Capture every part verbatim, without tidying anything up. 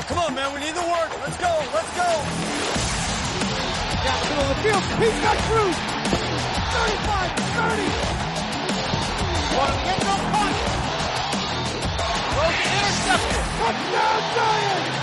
come on, man. We need the work. Let's go. Let's go. Down the middle of the field. He's got Cruz. thirty-five, thirty. One of the end zone punch. Rosen intercepted. Touchdown, Giants.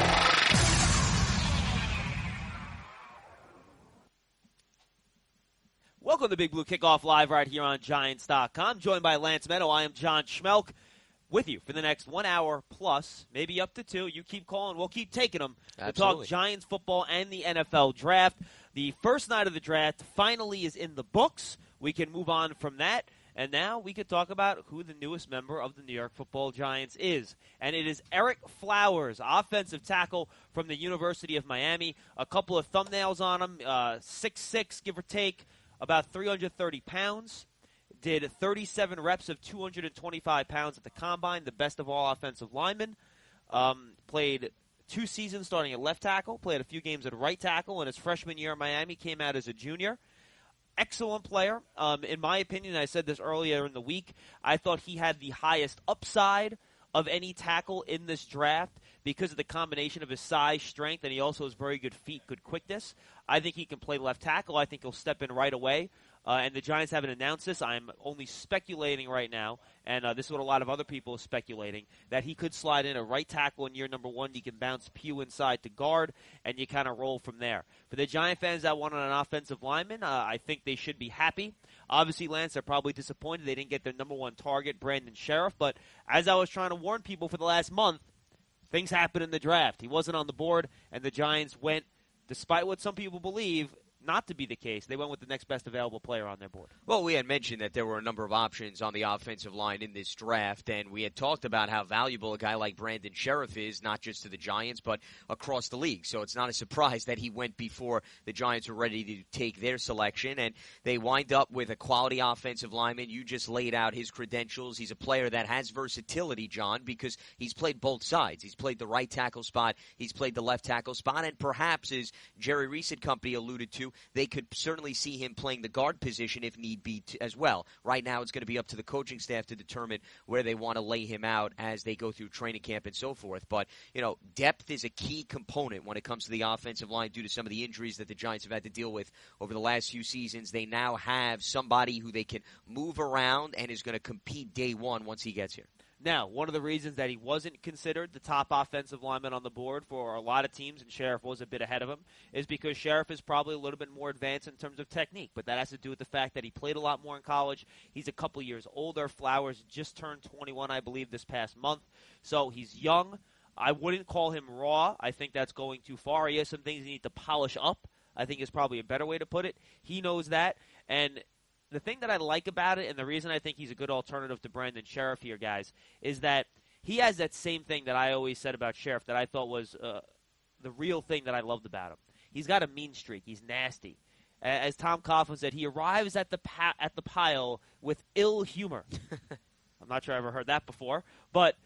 Welcome to Big Blue Kickoff Live right here on Giants dot com. Joined by Lance Meadow, I am John Schmelk with you for the next one hour plus, maybe up to two. You keep calling, we'll keep taking them. We'll talk Giants football and the N F L draft. The first night of the draft finally is in the books. We can move on from that. And now we could talk about who the newest member of the New York Football Giants is. And it is Ereck Flowers, offensive tackle from the University of Miami. A couple of thumbnails on him, uh, six six, give or take, about three hundred thirty pounds. Did thirty-seven reps of two hundred twenty-five pounds at the Combine, the best of all offensive linemen. Um, played two seasons starting at left tackle, played a few games at right tackle, and his freshman year in Miami came out as a junior. Excellent player. Um, in my opinion, I said this earlier in the week, I thought he had the highest upside of any tackle in this draft because of the combination of his size, strength, and he also has very good feet, good quickness. I think he can play left tackle. I think he'll step in right away. Uh, and the Giants haven't announced this. I'm only speculating right now, and uh, this is what a lot of other people are speculating, that he could slide in a right tackle in year number one. You can bounce Pugh inside to guard, and you kind of roll from there. For the Giant fans that want an offensive lineman, uh, I think they should be happy. Obviously, Lance, they're probably disappointed they didn't get their number one target, Brandon Sheriff. But as I was trying to warn people for the last month, things happened in the draft. He wasn't on the board, and the Giants went, despite what some people believe, not to be the case. They went with the next best available player on their board. Well, we had mentioned that there were a number of options on the offensive line in this draft, and we had talked about how valuable a guy like Brandon Sheriff is, not just to the Giants, but across the league. So it's not a surprise that he went before the Giants were ready to take their selection, and they wind up with a quality offensive lineman. You just laid out his credentials. He's a player that has versatility, John, because he's played both sides. He's played the right tackle spot. He's played the left tackle spot, and perhaps, as Jerry Reese and company alluded to, they could certainly see him playing the guard position if need be t- as well. Right now it's going to be up to the coaching staff to determine where they want to lay him out as they go through training camp and so forth. But, you know, depth is a key component when it comes to the offensive line due to some of the injuries that the Giants have had to deal with over the last few seasons. They now have somebody who they can move around and is going to compete day one once he gets here. Now, one of the reasons that he wasn't considered the top offensive lineman on the board for a lot of teams, and Sheriff was a bit ahead of him, is because Sheriff is probably a little bit more advanced in terms of technique. But that has to do with the fact that he played a lot more in college. He's a couple years older. Flowers just turned twenty-one, I believe, this past month. So he's young. I wouldn't call him raw. I think that's going too far. He has some things he needs to polish up, I think is probably a better way to put it. He knows that. And the thing that I like about it, and the reason I think he's a good alternative to Brandon Sheriff here, guys, is that he has that same thing that I always said about Sheriff that I thought was uh, the real thing that I loved about him. He's got a mean streak. He's nasty. As Tom Coughlin said, he arrives at the pa- at the pile with ill humor. I'm not sure I ever heard that before, but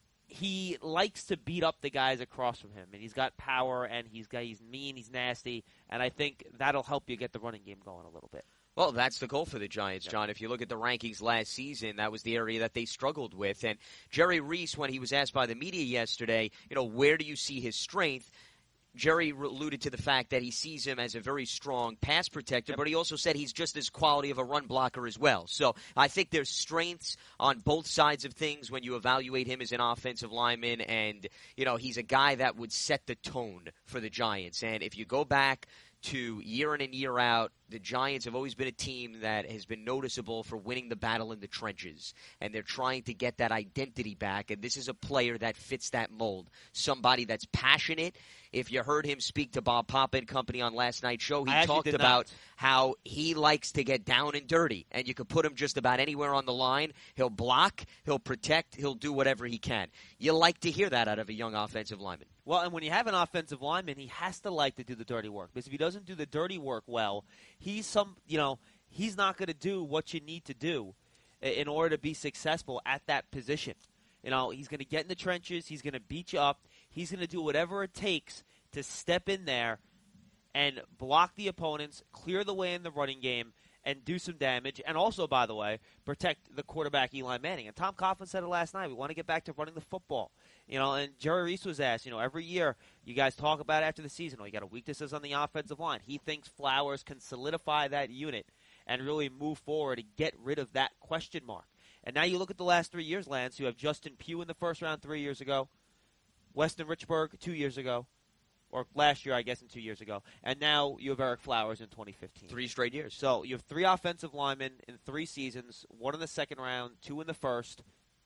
he likes to beat up the guys across from him, and he's got power, and he's got he's mean, he's nasty, and I think that'll help you get the running game going a little bit. Well, that's the goal for the Giants, John. If you look at the rankings last season, that was the area that they struggled with. And Jerry Reese, when he was asked by the media yesterday, you know, where do you see his strength? Jerry alluded to the fact that he sees him as a very strong pass protector, but he also said he's just as quality of a run blocker as well. So I think there's strengths on both sides of things when you evaluate him as an offensive lineman. And, you know, he's a guy that would set the tone for the Giants. And if you go back to year in and year out, the Giants have always been a team that has been noticeable for winning the battle in the trenches, and they're trying to get that identity back, and this is a player that fits that mold. Somebody that's passionate. If you heard him speak to Bob Papa and company on last night's show, he talked about not. how he likes to get down and dirty, and you could put him just about anywhere on the line. He'll block, he'll protect, he'll do whatever he can. You like to hear that out of a young offensive lineman. Well, and when you have an offensive lineman, he has to like to do the dirty work, because if he doesn't do the dirty work well, he's some, you know, he's not going to do what you need to do in order to be successful at that position. You know, he's going to get in the trenches, he's going to beat you up, he's going to do whatever it takes to step in there and block the opponents, clear the way in the running game, and do some damage, and also, by the way, protect the quarterback Eli Manning. And Tom Coughlin said it last night. We want to get back to running the football. You know, and Jerry Reese was asked, you know, every year you guys talk about after the season, oh, you got a weaknesses on the offensive line. He thinks Flowers can solidify that unit and really move forward and get rid of that question mark. And now you look at the last three years, Lance. You have Justin Pugh in the first round three years ago, Weston Richburg two years ago, or last year, I guess, and two years ago. And now you have Eric Flowers in twenty fifteen. Three straight years. So you have three offensive linemen in three seasons, one in the second round, two in the first.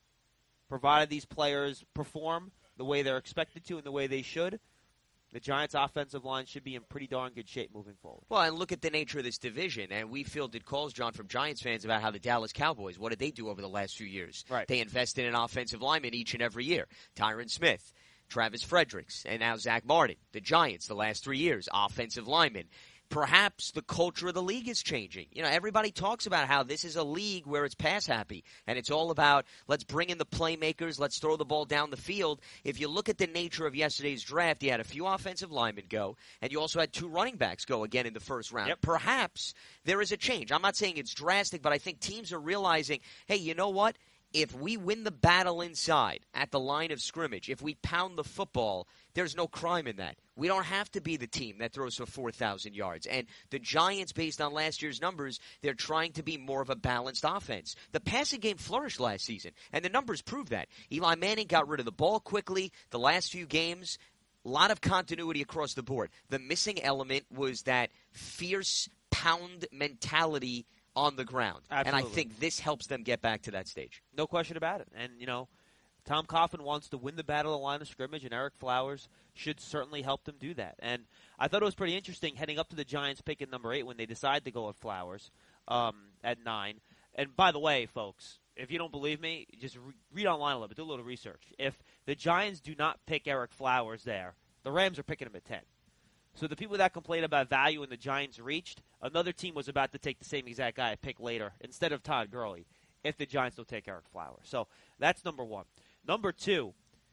Provided these players perform the way they're expected to and the way they should, the Giants' offensive line should be in pretty darn good shape moving forward. Well, and look at the nature of this division. And we fielded calls, John, from Giants fans about how the Dallas Cowboys, what did they do over the last few years? Right. They invested in offensive linemen each and every year. Tyron Smith, Travis Fredericks, and now Zach Martin. The Giants, the last three years, offensive linemen. Perhaps the culture of the league is changing. You know, everybody talks about how this is a league where it's pass happy, and it's all about let's bring in the playmakers, let's throw the ball down the field. If you look at the nature of yesterday's draft, you had a few offensive linemen go, and you also had two running backs go again in the first round. Yep. Perhaps there is a change. I'm not saying it's drastic, but I think teams are realizing, hey, you know what? If we win the battle inside at the line of scrimmage, if we pound the football, there's no crime in that. We don't have to be the team that throws for four thousand yards. And the Giants, based on last year's numbers, they're trying to be more of a balanced offense. The passing game flourished last season, and the numbers prove that. Eli Manning got rid of the ball quickly the last few games. A lot of continuity across the board. The missing element was that fierce pound mentality on the ground. Absolutely. And I think this helps them get back to that stage. No question about it. And, you know, Tom Coughlin wants to win the battle of the line of scrimmage, and Eric Flowers should certainly help them do that. And I thought it was pretty interesting heading up to the Giants pick at number eight when they decided to go with Flowers um, at nine. And by the way, folks, if you don't believe me, just re- read online a little bit, do a little research. If the Giants do not pick Eric Flowers there, the Rams are picking him at ten. So the people that complain about value in the Giants reached, another team was about to take the same exact guy I pick later instead of Todd Gurley if the Giants don't take Eric Flowers. So that's number one. Number two,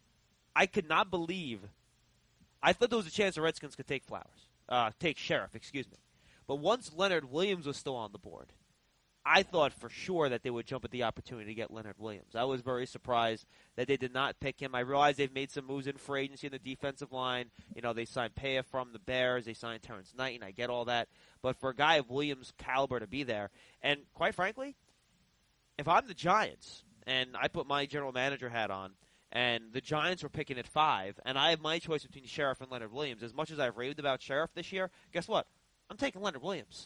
I could not believe – I thought there was a chance the Redskins could take Flowers, uh, take Sheriff, excuse me. But once Leonard Williams was still on the board, I thought for sure that they would jump at the opportunity to get Leonard Williams. I was very surprised that they did not pick him. I realize they've made some moves in free agency in the defensive line. You know, they signed Paya from the Bears. They signed Terrence Knight, and I get all that. But for a guy of Williams' caliber to be there, and quite frankly, if I'm the Giants and I put my general manager hat on and the Giants were picking at five and I have my choice between Sheriff and Leonard Williams, as much as I've raved about Sheriff this year, guess what? I'm taking Leonard Williams.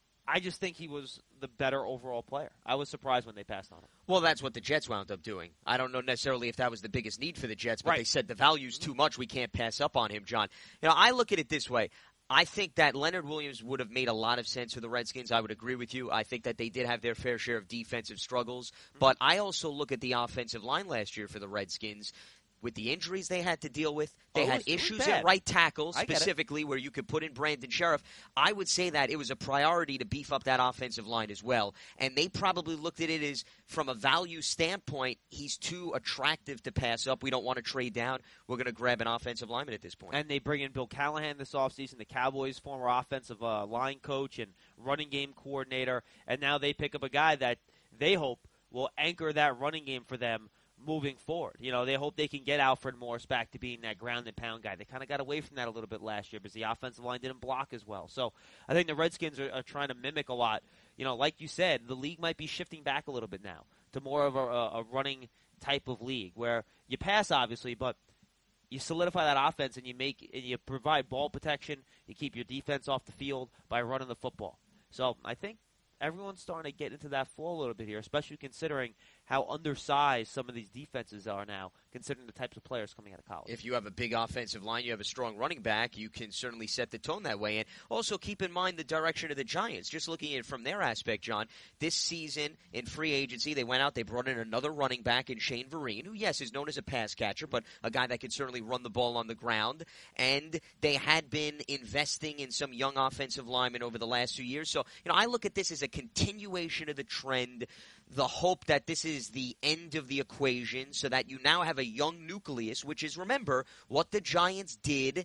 I just think he was the better overall player. I was surprised when they passed on him. Well, that's what the Jets wound up doing. I don't know necessarily if that was the biggest need for the Jets, but right. They said the value's too much. We can't pass up on him, John. You know, I look at it this way. I think that Leonard Williams would have made a lot of sense for the Redskins. I would agree with you. I think that they did have their fair share of defensive struggles. But I also look at the offensive line last year for the Redskins. With the injuries they had to deal with, they oh, had it was, issues it was at right tackle, I specifically where you could put in Brandon Sheriff. I would say that it was a priority to beef up that offensive line as well. And they probably looked at it as, from a value standpoint, he's too attractive to pass up. We don't want to trade down. We're going to grab an offensive lineman at this point. And they bring in Bill Callahan this offseason, the Cowboys' former offensive uh, line coach and running game coordinator. And now they pick up a guy that they hope will anchor that running game for them moving forward. You know, they hope they can get Alfred Morris back to being that ground and pound guy. They kind of got away from that a little bit last year because the offensive line didn't block as well. So I think the Redskins are, are trying to mimic a lot. You know, like you said, the league might be shifting back a little bit now to more of a, a running type of league where you pass, obviously, but you solidify that offense and you make and you provide ball protection. You keep your defense off the field by running the football. So I think everyone's starting to get into that flow a little bit here, especially considering how undersized some of these defenses are now, considering the types of players coming out of college. If you have a big offensive line, you have a strong running back, you can certainly set the tone that way. And also keep in mind the direction of the Giants. Just looking at it from their aspect, John, this season in free agency, they went out, they brought in another running back in Shane Vereen, who, yes, is known as a pass catcher, but a guy that can certainly run the ball on the ground. And they had been investing in some young offensive linemen over the last few years. So, you know, I look at this as a continuation of the trend, the hope that this is the end of the equation so that you now have a young nucleus, which is, remember, what the Giants did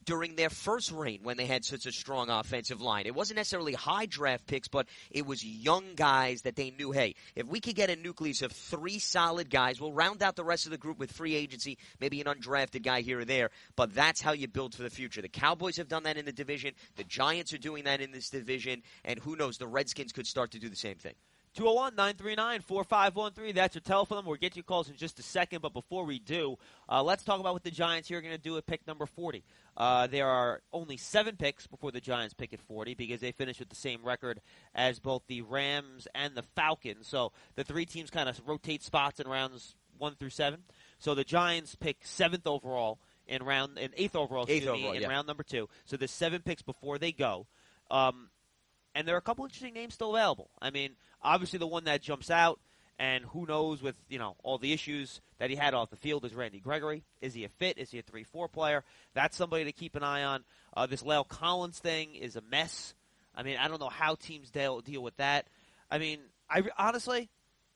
during their first reign when they had such a strong offensive line. It wasn't necessarily high draft picks, but it was young guys that they knew, hey, if we could get a nucleus of three solid guys, we'll round out the rest of the group with free agency, maybe an undrafted guy here or there, but that's how you build for the future. The Cowboys have done that in the division. The Giants are doing that in this division, and who knows, the Redskins could start to do the same thing. two oh one, nine three nine, four five one three. That's your telephone number. We'll get your calls in just a second. But before we do, uh, let's talk about what the Giants here are going to do at pick number forty. Uh, there are only seven picks before the Giants pick at forty because they finished with the same record as both the Rams and the Falcons. So the three teams kind of rotate spots in rounds one through seven. So the Giants pick seventh overall in round, in eighth overall, excuse eighth me, overall, in yeah. round number two. So there's seven picks before they go. Um, And there are a couple interesting names still available. I mean, obviously the one that jumps out, and who knows with, you know, all the issues that he had off the field is Randy Gregory. Is he a fit? Is he a three four player? That's somebody to keep an eye on. Uh, this La'el Collins thing is a mess. I mean, I don't know how teams deal, deal with that. I mean, I honestly,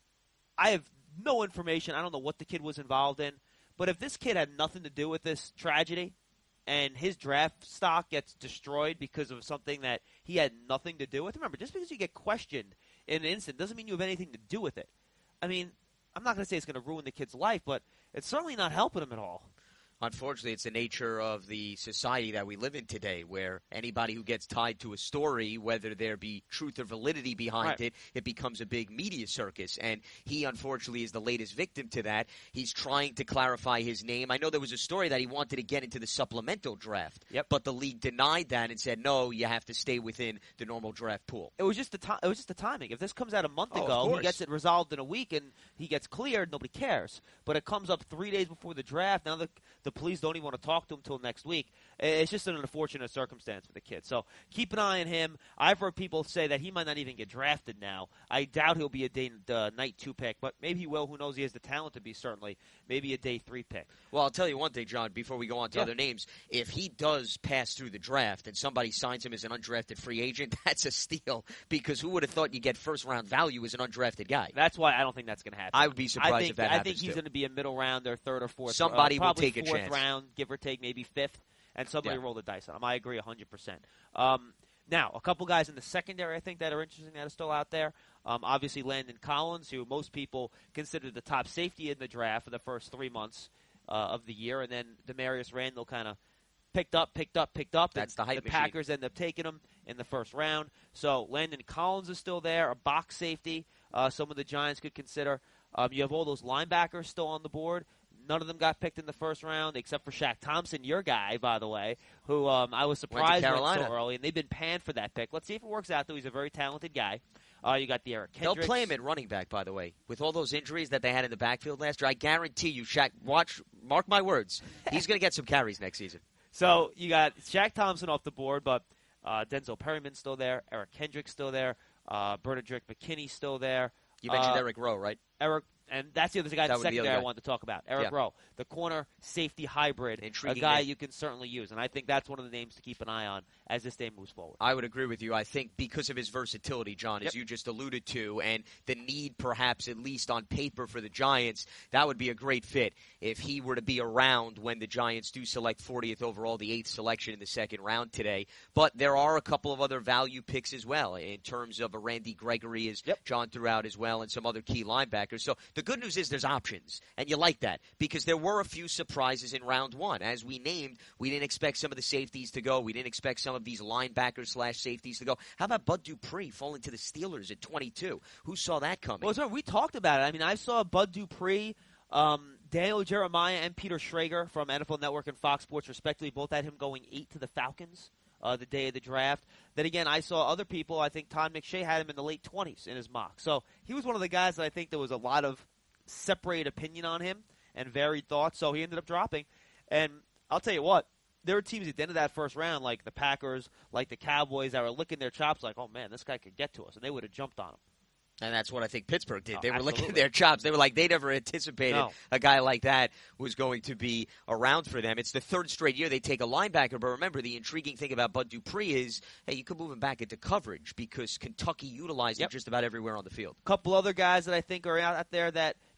I have no information. I don't know what the kid was involved in. But if this kid had nothing to do with this tragedy, and his draft stock gets destroyed because of something that he had nothing to do with. Remember, just because you get questioned in an instant doesn't mean you have anything to do with it. I mean, I'm not going to say it's going to ruin the kid's life, but it's certainly not helping him at all. Unfortunately, it's the nature of the society that we live in today, where anybody who gets tied to a story, whether there be truth or validity behind right. it, it becomes a big media circus. And he, unfortunately, is the latest victim to that. He's trying to clarify his name. I know there was a story that he wanted to get into the supplemental draft, yep. but the league denied that and said, no, you have to stay within the normal draft pool. It was just the to- It was just the timing. If this comes out a month oh, ago, he gets it resolved in a week, and he gets cleared, nobody cares. But it comes up three days before the draft. Now the the police don't even want to talk to him until next week. It's just an unfortunate circumstance for the kid. So keep an eye on him. I've heard people say that he might not even get drafted now. I doubt he'll be a day uh, night two pick, but maybe he will. Who knows? He has the talent to be, certainly. Maybe a day three pick. Well, I'll tell you one thing, John, before we go on to yeah. other names. If he does pass through the draft and somebody signs him as an undrafted free agent, that's a steal, because who would have thought you get first-round value as an undrafted guy? That's why I don't think that's going to happen. I would be surprised I think, if that I happens, think he's too. going to be a middle round or third or fourth. Somebody uh, will take a fourth chance. round, give or take, maybe fifth, and somebody Yeah. roll the dice on him. I agree one hundred percent. Um, now, a couple guys in the secondary I think that are interesting that are still out there. Um, obviously, Landon Collins, who most people consider the top safety in the draft for the first three months uh, of the year, and then Demarius Randall kind of picked up, picked up, picked up. That's the hype The machine. Packers end up taking him in the first round. So Landon Collins is still there, a box safety. Uh, some of the Giants could consider. Um, you have all those linebackers still on the board. None of them got picked in the first round, except for Shaq Thompson, your guy, by the way, who um, I was surprised went, went so early, and they've been panned for that pick. Let's see if it works out, though. He's a very talented guy. Uh, you got the Eric Kendricks. They'll play him at running back, by the way. With all those injuries that they had in the backfield last year, I guarantee you, Shaq, watch, mark my words, he's going to get some carries next season. So you got Shaq Thompson off the board, but uh, Denzel Perryman's still there. Eric Kendricks still there. Uh, Bernadette McKinney's still there. You mentioned uh, Eric Rowe, right? Eric, and that's the other guy in the secondary I wanted to talk about. Eric yeah. Rowe, the corner safety hybrid, Intriguing a guy name. you can certainly use. And I think that's one of the names to keep an eye on as this day moves forward. I would agree with you. I think because of his versatility, John, as yep. you just alluded to, and the need perhaps at least on paper for the Giants, that would be a great fit if he were to be around when the Giants do select fortieth overall, the eighth selection in the second round today. But there are a couple of other value picks as well in terms of a Randy Gregory, as yep. John threw out as well, and some other key linebackers. So the good news is there's options, and you like that because there were a few surprises in round one. As we named, we didn't expect some of the safeties to go. We didn't expect some of these linebackers slash safeties to go. How about Bud Dupree falling to the Steelers at twenty-two? Who saw that coming? Well, sorry, we talked about it. I mean, I saw Bud Dupree, um, Daniel Jeremiah, and Peter Schrager from N F L Network and Fox Sports, respectively, both had him going eight to the Falcons uh, the day of the draft. Then again, I saw other people. I think Todd McShay had him in the late twenties in his mock. So he was one of the guys that I think there was a lot of separated opinion on him and varied thoughts. So he ended up dropping. And I'll tell you what, there were teams at the end of that first round, like the Packers, like the Cowboys, that were licking their chops like, oh, man, this guy could get to us. And they would have jumped on him. And that's what I think Pittsburgh did. Oh, they were absolutely. licking their chops. They were like, they never anticipated no. a guy like that was going to be around for them. It's the third straight year they take a linebacker. But remember, the intriguing thing about Bud Dupree is, hey, you could move him back into coverage because Kentucky utilized yep. him just about everywhere on the field. A couple other guys that I think are out there that,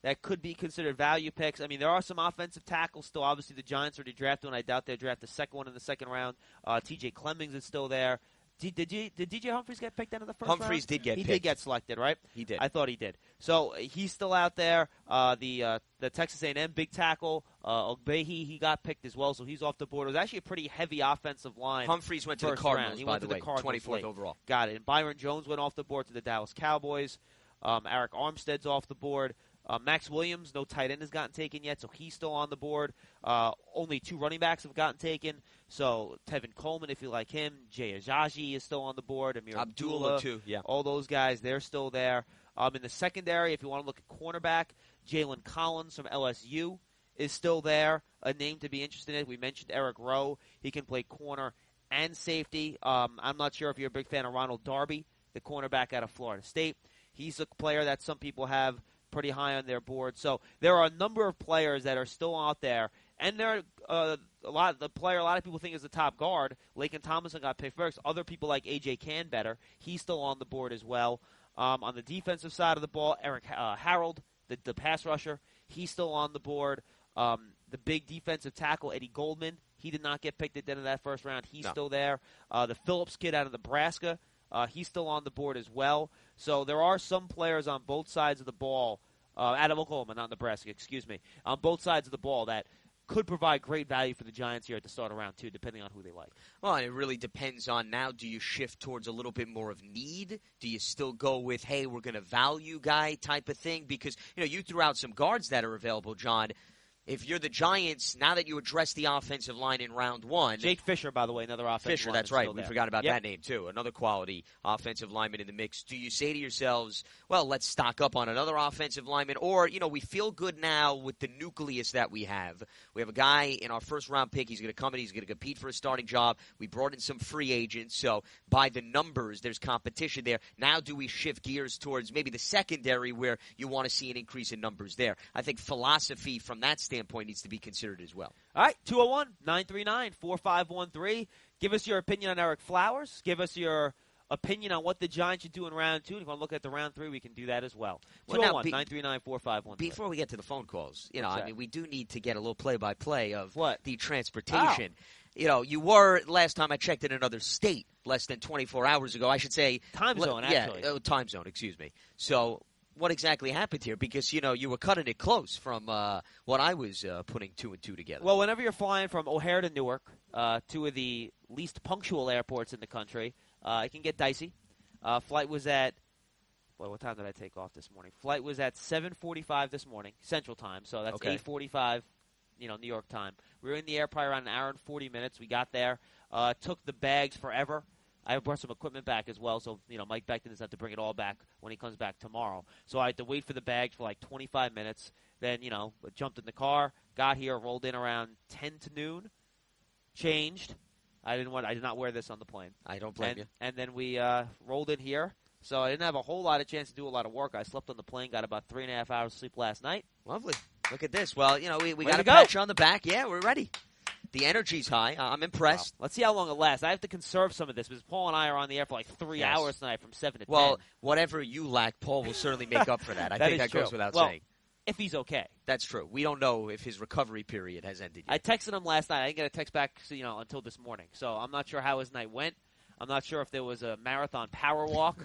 that could be considered value picks. I mean, there are some offensive tackles still. Obviously, the Giants already drafted one. I doubt they'll draft the second one in the second round. Uh, T J Clemmings is still there. Did, did, you, did D J Humphries get picked out of the first Humphries round? did get he picked. He did get selected, right? He did. I thought he did. So he's still out there. Uh, the uh, the Texas A and M big tackle, uh, Ogbehi, he got picked as well, so he's off the board. It was actually a pretty heavy offensive line. Humphries went to the Cardinals, by the way, twenty-fourth overall. Got it. And Byron Jones went off the board to the Dallas Cowboys. Um, Eric Armstead's off the board. Uh, Max Williams, no tight end has gotten taken yet, so he's still on the board. Uh, only two running backs have gotten taken. So Tevin Coleman, if you like him, Jay Ajayi is still on the board. Amir Abdullah, Abdullah, too, yeah. All those guys, they're still there. Um, in the secondary, if you want to look at cornerback, Jalen Collins from L S U is still there, a name to be interested in. We mentioned Eric Rowe. He can play corner and safety. Um, I'm not sure if you're a big fan of Ronald Darby, the cornerback out of Florida State. He's a player that some people have pretty high on their board. So there are a number of players that are still out there, and there are uh, a lot of the player a lot of people think is the top guard. Laken Tomlinson got picked first. Other people like A J Canbetter, he's still on the board as well. Um, on the defensive side of the ball, Eric uh, Harold, the, the pass rusher, he's still on the board. Um, the big defensive tackle, Eddie Goldman, he did not get picked at the end of that first round. He's no. still there. Uh, the Phillips kid out of Nebraska, uh, he's still on the board as well. So there are some players on both sides of the ball, uh, out of Oklahoma, not Nebraska, excuse me, on both sides of the ball that could provide great value for the Giants here at the start of round two, depending on who they like. Well, and it really depends on now, do you shift towards a little bit more of need? Do you still go with, hey, we're going to value guy type of thing? Because, you know, you threw out some guards that are available, John. If you're the Giants, now that you address the offensive line in round one. Jake Fisher, by the way, another offensive Fisher, lineman that's right. still We there. forgot about yep. that name, too. Another quality offensive lineman in the mix. Do you say to yourselves, well, let's stock up on another offensive lineman? Or, you know, we feel good now with the nucleus that we have. We have a guy in our first-round pick. He's going to come in. He's going to compete for a starting job. We brought in some free agents. So by the numbers, there's competition there. Now do we shift gears towards maybe the secondary where you want to see an increase in numbers there? I think philosophy from that standpoint needs to be considered as well. All right, two oh one, nine three nine, four five one three. Give us your opinion on Eric Flowers. Give us your opinion on what the Giants should do in round two. If you want to look at the round three, we can do that as well. well two oh one, nine three nine, four five one three. Before we get to the phone calls, you know, What's I that? mean, we do need to get a little play-by-play of What? the transportation. Oh. You know, you were, last time I checked, in another state less than twenty-four hours ago. I should say. Time zone, le- actually. Yeah, uh, time zone, excuse me. So what exactly happened here? Because, you know, you were cutting it close from uh, what I was uh, putting two and two together. Well, whenever you're flying from O'Hare to Newark, uh, two of the least punctual airports in the country, uh, it can get dicey. Uh, flight was at, boy, what time did I take off this morning? Flight was at seven forty-five this morning, Central Time, so that's Okay. eight forty-five, you know, New York time. We were in the air probably around an hour and forty minutes. We got there. Uh, took the bags forever. I brought some equipment back as well, so, you know, Mike Beckton doesn't have to bring it all back when he comes back tomorrow. So I had to wait for the bags for like twenty-five minutes. Then, you know, jumped in the car, got here, rolled in around ten to noon, changed. I didn't want. I did not wear this on the plane. I don't blame and, you. And then we uh, rolled in here. So I didn't have a whole lot of chance to do a lot of work. I slept on the plane, got about three and a half hours sleep last night. Lovely. Look at this. Well, you know, we, we Way got to a go. patch on the back. Yeah, we're ready. The energy's high. I'm impressed. Well, let's see how long it lasts. I have to conserve some of this because Paul and I are on the air for like three Yes. hours tonight from seven to Well, ten. whatever you lack, Paul will certainly make up for that. I That think is that true. goes without Well, saying. If he's okay. That's true. We don't know if his recovery period has ended I yet. texted him last night. I didn't get a text back, you know, until this morning. So I'm not sure how his night went. I'm not sure if there was a marathon power walk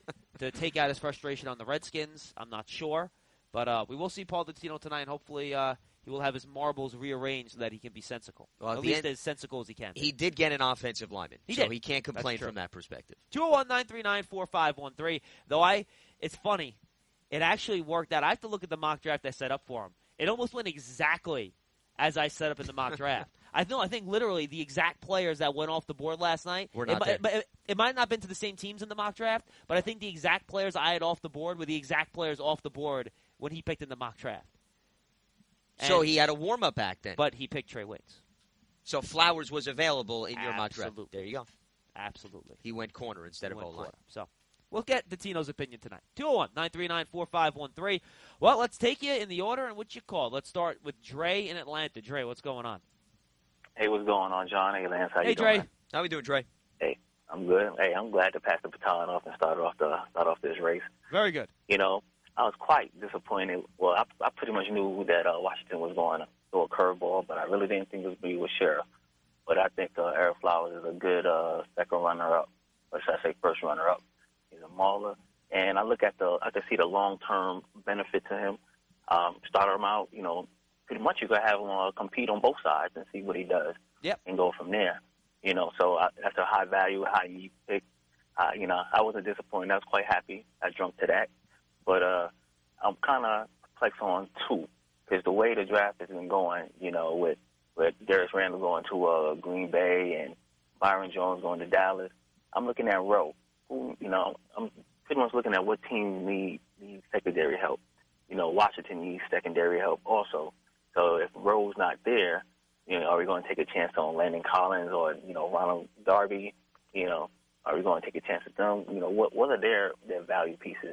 to take out his frustration on the Redskins. I'm not sure. But uh, we will see Paul Dottino tonight, and hopefully uh, he will have his marbles rearranged so that he can be sensical. Well, at at the least end- as sensical as he can. He did get an offensive lineman, He so did. he can't complain true. from that perspective. two oh one, nine three nine, four five one three. Though I, it's funny. It actually worked out. I have to look at the mock draft I set up for him. It almost went exactly as I set up in the mock draft. I know. I think literally the exact players that went off the board last night. Were it, not mi- there. It, it, it might not have been to the same teams in the mock draft, but I think the exact players I had off the board were the exact players off the board when he picked in the mock draft. So And- he had a warm-up back then. But he picked Trey Waynes. So Flowers was available in your mock draft. Absolutely. There you go. Absolutely. He went corner instead He of went O-line. quarter. So we'll get Dottino's opinion tonight. two oh one, nine three nine, four five one three. Well, let's take you in the order in which you called. Let's start with Dre in Atlanta. Dre, what's going on? Hey, what's going on, John? Hey, Lance, how Hey, you Dre. doing? How we doing, Dre? Hey, I'm good. Hey, I'm glad to pass the baton off and start off the start off this race. Very good. You know, I was quite disappointed. Well, I, I pretty much knew that uh, Washington was going to throw a curveball, but I really didn't think it would be with Sheriff. But I think uh, Eric Flowers is a good uh, second runner-up, or should I say first runner-up. He's a mauler. And I look at the, I can see the long-term benefit to him. Um, start him out, you know, pretty much you could have him uh, compete on both sides and see what he does. Yep. And go from there. You know, so I, that's a high value, high need pick. Uh, you know, I wasn't disappointed. I was quite happy. I jumped to that. But uh, I'm kind of perplexed on two, because the way the draft has been going, you know, with, with Darius Randall going to uh, Green Bay and Byron Jones going to Dallas, I'm looking at Rowe. Who, you know, I'm pretty much looking at what teams need, need secondary help. You know, Washington needs secondary help also. So if Rowe's not there, you know, are we going to take a chance on Landon Collins or, you know, Ronald Darby? You know, are we going to take a chance at them? You know, what what are their, their value pieces?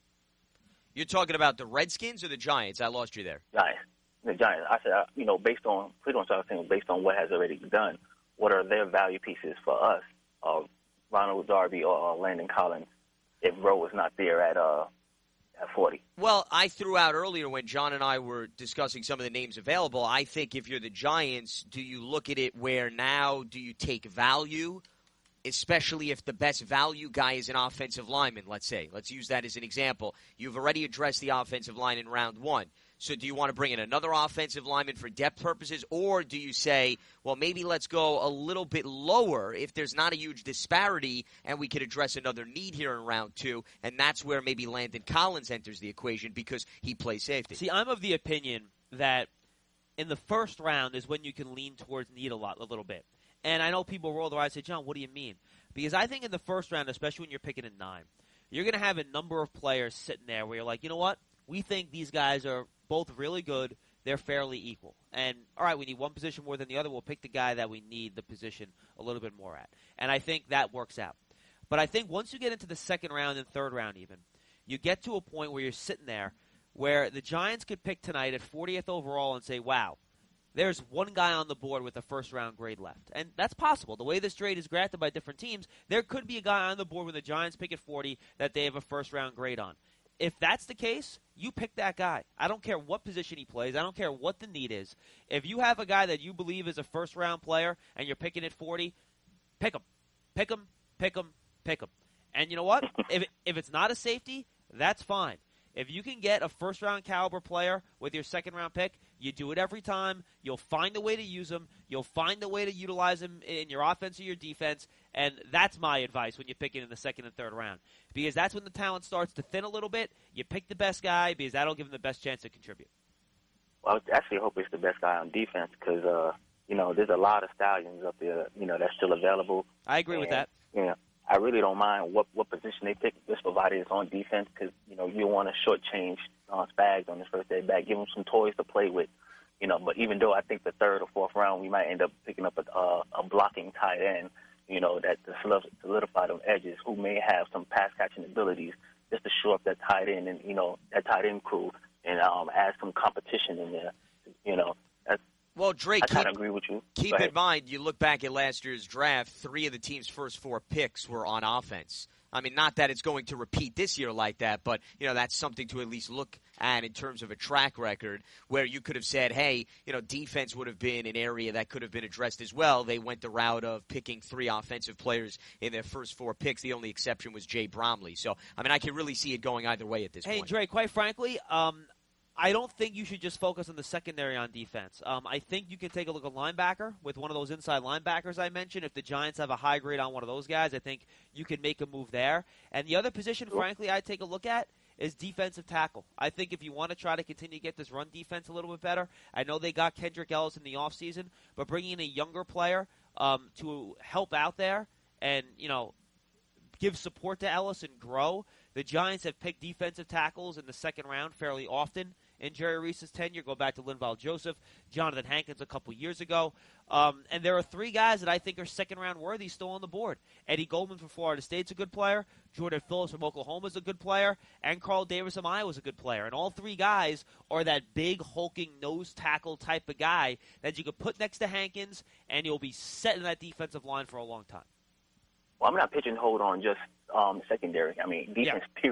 You're talking about the Redskins or the Giants? I lost you there. Giants. The Giants. I said, you know, based on, pretty much I was saying, based on what has already been done, what are their value pieces for us, uh, Ronald Darby or uh, Landon Collins, if Rowe is not there at uh at forty? Well, I threw out earlier when John and I were discussing some of the names available, I think if you're the Giants, do you look at it where now do you take value, especially if the best value guy is an offensive lineman, let's say. Let's use that as an example. You've already addressed the offensive line in round one. So do you want to bring in another offensive lineman for depth purposes, or do you say, well, maybe let's go a little bit lower if there's not a huge disparity and we could address another need here in round two, and that's where maybe Landon Collins enters the equation because he plays safety? See, I'm of the opinion that in the first round is when you can lean towards need a lot, a little bit. And I know people roll their eyes and say, John, what do you mean? Because I think in the first round, especially when you're picking at nine, you're going to have a number of players sitting there where you're like, you know what? We think these guys are both really good. They're fairly equal. And, all right, we need one position more than the other. We'll pick the guy that we need the position a little bit more at. And I think that works out. But I think once you get into the second round and third round even, you get to a point where you're sitting there where the Giants could pick tonight at fortieth overall and say, wow, there's one guy on the board with a first-round grade left. And that's possible. The way this trade is granted by different teams, there could be a guy on the board when the Giants pick at forty that they have a first-round grade on. If that's the case, you pick that guy. I don't care what position he plays. I don't care what the need is. If you have a guy that you believe is a first-round player and you're picking at forty, pick him. Pick him, pick him, pick him. And you know what? if it, if it's not a safety, that's fine. If you can get a first-round caliber player with your second-round pick, you do it every time. You'll find a way to use them. You'll find a way to utilize them in your offense or your defense, and that's my advice when you pick it in the second and third round, because that's when the talent starts to thin a little bit. You pick the best guy because that'll give him the best chance to contribute. Well, I actually hope it's the best guy on defense because, uh, you know, there's a lot of stallions up there, you know, that's still available. I agree and, with that. You know, I really don't mind what, what position they pick, just provided it's on defense, because, you know, you want to shortchange uh, Spags on his first day back, give him some toys to play with, you know. But even though I think the third or fourth round we might end up picking up a, uh, a blocking tight end, you know, that to solidify them edges, who may have some pass-catching abilities, just to shore up that tight end and, you know, that tight end crew and um, add some competition in there, you know. That's, Well, Drake, I kind of keep, agree with you. keep in mind, you look back at last year's draft, three of the team's first four picks were on offense. I mean, not that it's going to repeat this year like that, but, you know, that's something to at least look at in terms of a track record where you could have said, hey, you know, defense would have been an area that could have been addressed as well. They went the route of picking three offensive players in their first four picks. The only exception was Jay Bromley. So, I mean, I can really see it going either way at this hey, point. Hey, Dre, quite frankly, um, I don't think you should just focus on the secondary on defense. Um, I think you can take a look at linebacker with one of those inside linebackers I mentioned. If the Giants have a high grade on one of those guys, I think you can make a move there. And the other position, frankly, I'd take a look at is defensive tackle. I think if you want to try to continue to get this run defense a little bit better, I know they got Kendrick Ellis in the offseason, but bringing in a younger player um, to help out there and, you know, give support to Ellis and grow. The Giants have picked defensive tackles in the second round fairly often in Jerry Reese's tenure. Go back to Linval Joseph, Jonathan Hankins a couple years ago. Um, and there are three guys that I think are second-round worthy still on the board. Eddie Goldman from Florida State's a good player. Jordan Phillips from Oklahoma is a good player. And Carl Davis from Iowa is a good player. And all three guys are that big, hulking, nose tackle type of guy that you could put next to Hankins, and you'll be set in that defensive line for a long time. Well, I'm not pigeonholed on just um, secondary. I mean, defense, yeah. period.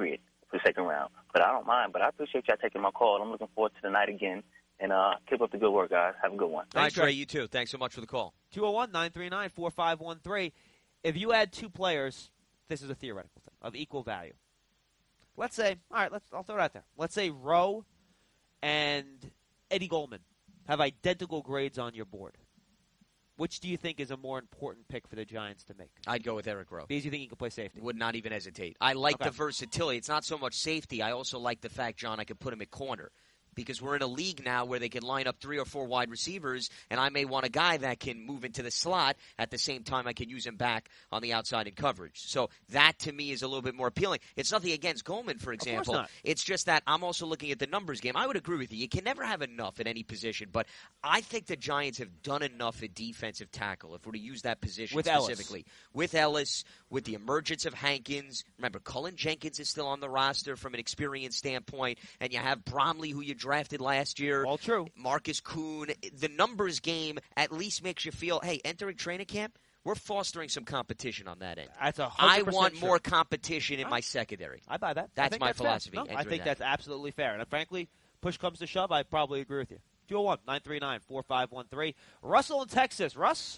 for the second round. But I don't mind. But I appreciate y'all taking my call. I'm looking forward to the night again. And uh, keep up the good work, guys. Have a good one. All right, Trey, you too. Thanks so much for the call. two oh one, nine three nine, four five one three. If you had two players, this is a theoretical thing, of equal value. Let's say, all right, let's, I'll throw it out there. Let's say Rowe and Eddie Goldman have identical grades on your board. Which do you think is a more important pick for the Giants to make? I'd go with Eric Rowe. Because you think he can play safety? Would not even hesitate. I like okay. the versatility. It's not so much safety. I also like the fact, John, I could put him at corner. Because we're in a league now where they can line up three or four wide receivers, and I may want a guy that can move into the slot. At the same time, I can use him back on the outside in coverage. So that, to me, is a little bit more appealing. It's nothing against Goldman, for example. Of course not. It's just that I'm also looking at the numbers game. I would agree with you. You can never have enough at any position, but I think the Giants have done enough at defensive tackle, if we're to use that position with specifically. Ellis. With Ellis, with the emergence of Hankins. Remember, Cullen Jenkins is still on the roster from an experience standpoint, and you have Bromley, who you drafted last year. All true. Marcus Kuhn. The numbers game at least makes you feel, hey, entering training camp, we're fostering some competition on that end. That's a I want sure. more competition in my secondary. I buy that. That's my that's philosophy. No, I think that's absolutely fair. And frankly, push comes to shove, I probably agree with you. two oh one, nine three nine, four five one three. Russell in Texas. Russ?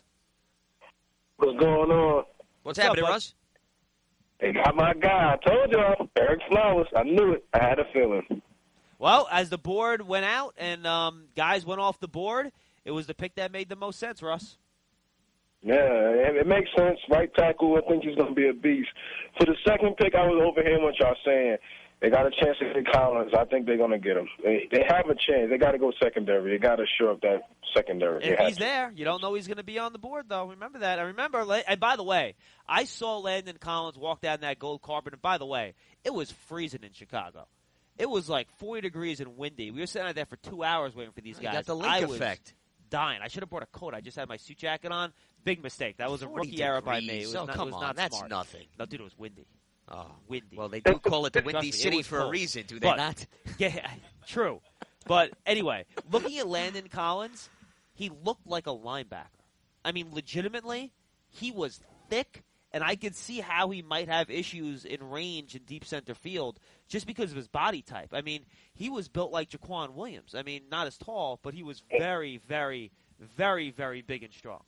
What's going on? What's, What's happening, up, Russ? They got my guy. I told y'all, Eric Flowers. I knew it. I had a feeling. Well, as the board went out and um, guys went off the board, it was the pick that made the most sense, Russ. Yeah, it makes sense. Right tackle, I think he's going to be a beast. For the second pick, I was overhearing what y'all saying. They got a chance to get Collins. I think they're going to get him. They, they have a chance. They got to go secondary. They got to shore up that secondary. If he's there, you don't know he's going to be on the board, though. Remember that. I remember, and by the way, I saw Landon Collins walk down that gold carpet, and by the way, it was freezing in Chicago. It was like forty degrees and windy. We were sitting out there for two hours waiting for these guys. You got the link I effect. Was dying. I should have brought a coat. I just had my suit jacket on. Big mistake. That was a rookie error by me. It was so not, come it was on, not that's smart. nothing. No, dude, it was windy. Oh, windy. Well, they do call it the Windy me, City for cold. a reason, do they but, not? Yeah, true. But anyway, looking at Landon Collins, he looked like a linebacker. I mean, legitimately, he was thick, and I could see how he might have issues in range in deep center field just because of his body type. I mean, he was built like Jaquan Williams. I mean, not as tall, but he was very, very, very, very big and strong.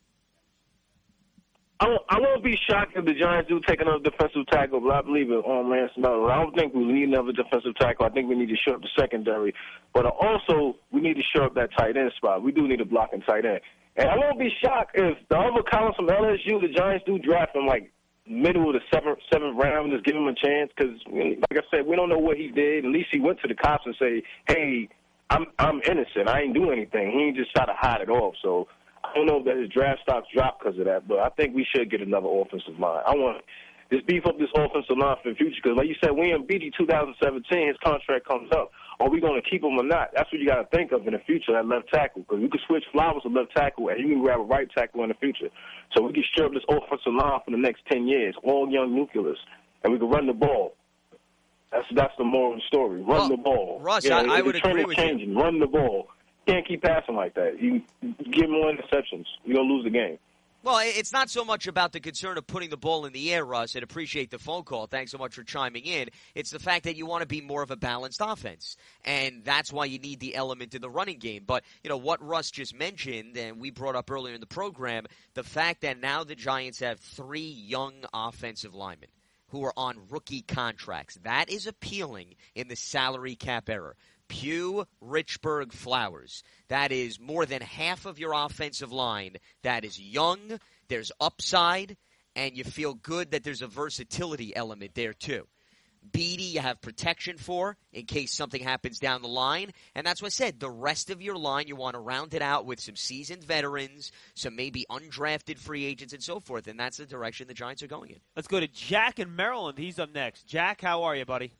I won't, I won't be shocked if the Giants do take another defensive tackle, but I believe it on Lance Meadows. I don't think we need another defensive tackle. I think we need to shore up the secondary. But also, we need to shore up that tight end spot. We do need a blocking tight end. And I won't be shocked if the other Collins from L S U, the Giants do draft him like middle of the seventh, seventh round, just give him a chance. Because, like I said, we don't know what he did. At least he went to the cops and say, hey, I'm I'm innocent. I ain't do anything. He ain't just try to hide it off. So I don't know that his draft stocks dropped because of that, but I think we should get another offensive line. I want to beef up this offensive line for the future because, like you said, we in B D two thousand seventeen, his contract comes up. Are we going to keep him or not? That's what you got to think of in the future at left tackle because we can switch Flowers to left tackle and you can grab a right tackle in the future. So we can shore up this offensive line for the next ten years, all young nucleus, and we can run the ball. That's that's the moral of the story. Run well, the ball. Russ, yeah, I, I would agree with changing. you. Run the ball. You can't keep passing like that. You give more interceptions, you're going to lose the game. Well, it's not so much about the concern of putting the ball in the air, Russ, and appreciate the phone call. Thanks so much for chiming in. It's the fact that you want to be more of a balanced offense, and that's why you need the element in the running game. But, you know, what Russ just mentioned, and we brought up earlier in the program, the fact that now the Giants have three young offensive linemen who are on rookie contracts. That is appealing in the salary cap era. Pugh, Richburg, Flowers. That is more than half of your offensive line. That is young, there's upside, and you feel good that there's a versatility element there too. Beatty you have protection for in case something happens down the line. And that's what I said. The rest of your line, you want to round it out with some seasoned veterans, some maybe undrafted free agents and so forth. And that's the direction the Giants are going in. Let's go to Jack in Maryland. He's up next. Jack, how are you, buddy?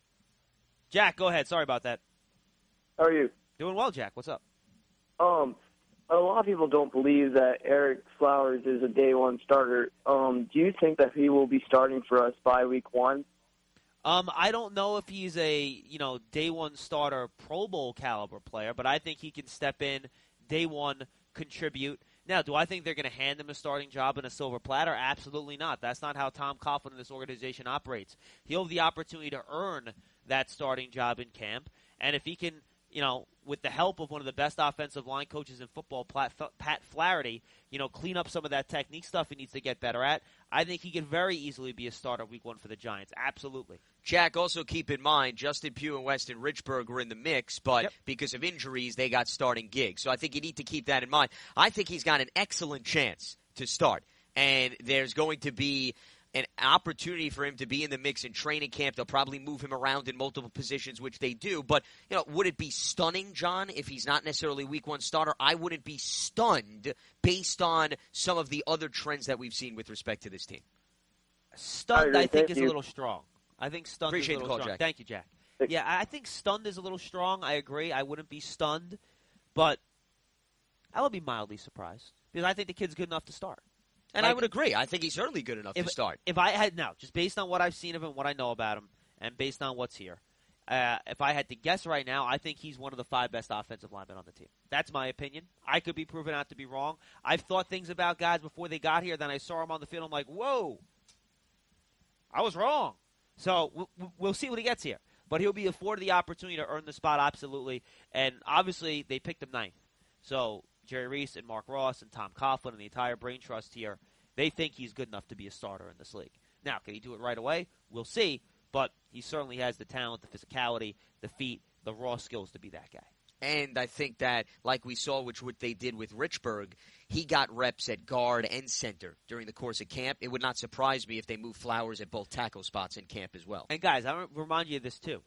Jack, go ahead. Sorry about that. How are you? Doing well, Jack. What's up? Um, a lot of people don't believe that Eric Flowers is a day one starter. Um, do you think that he will be starting for us by week one? Um, I don't know if he's a you know day one starter, Pro Bowl caliber player, but I think he can step in day one, contribute. Now, do I think they're going to hand him a starting job in a silver platter? Absolutely not. That's not how Tom Coughlin and this organization operates. He'll have the opportunity to earn that starting job in camp. And if he can, you know, with the help of one of the best offensive line coaches in football, Pat Flaherty, you know, clean up some of that technique stuff he needs to get better at, I think he could very easily be a starter week one for the Giants. Absolutely. Jack, also keep in mind, Justin Pugh and Weston Richburg were in the mix, but yep. because of injuries, they got starting gigs. So I think you need to keep that in mind. I think he's got an excellent chance to start. And there's going to be an opportunity for him to be in the mix in training camp. They'll probably move him around in multiple positions, which they do. But, you know, would it be stunning, John, if he's not necessarily week one starter? I wouldn't be stunned based on some of the other trends that we've seen with respect to this team. Stunned, I, I think, is you. a little strong. I think stunned Appreciate is a little the call, strong. Jack. Thank you, Jack. Yeah, I think stunned is a little strong. I agree. I wouldn't be stunned, but I would be mildly surprised because I think the kid's good enough to start. And like, I would agree. I think he's certainly good enough if, to start. If I had now, just based on what I've seen of him, what I know about him, and based on what's here, uh, if I had to guess right now, I think he's one of the five best offensive linemen on the team. That's my opinion. I could be proven out to be wrong. I've thought things about guys before they got here. Then I saw him on the field. I'm like, whoa, I was wrong. So we'll, we'll see what he gets here. But he'll be afforded the opportunity to earn the spot, absolutely. And obviously, they picked him ninth. So Jerry Reese and Mark Ross and Tom Coughlin and the entire brain trust here, they think he's good enough to be a starter in this league. Now, can he do it right away? We'll see. But he certainly has the talent, the physicality, the feet, the raw skills to be that guy. And I think that, like we saw, which what they did with Richburg, he got reps at guard and center during the course of camp. It would not surprise me if they move Flowers at both tackle spots in camp as well. And, guys, I remind you of this, too.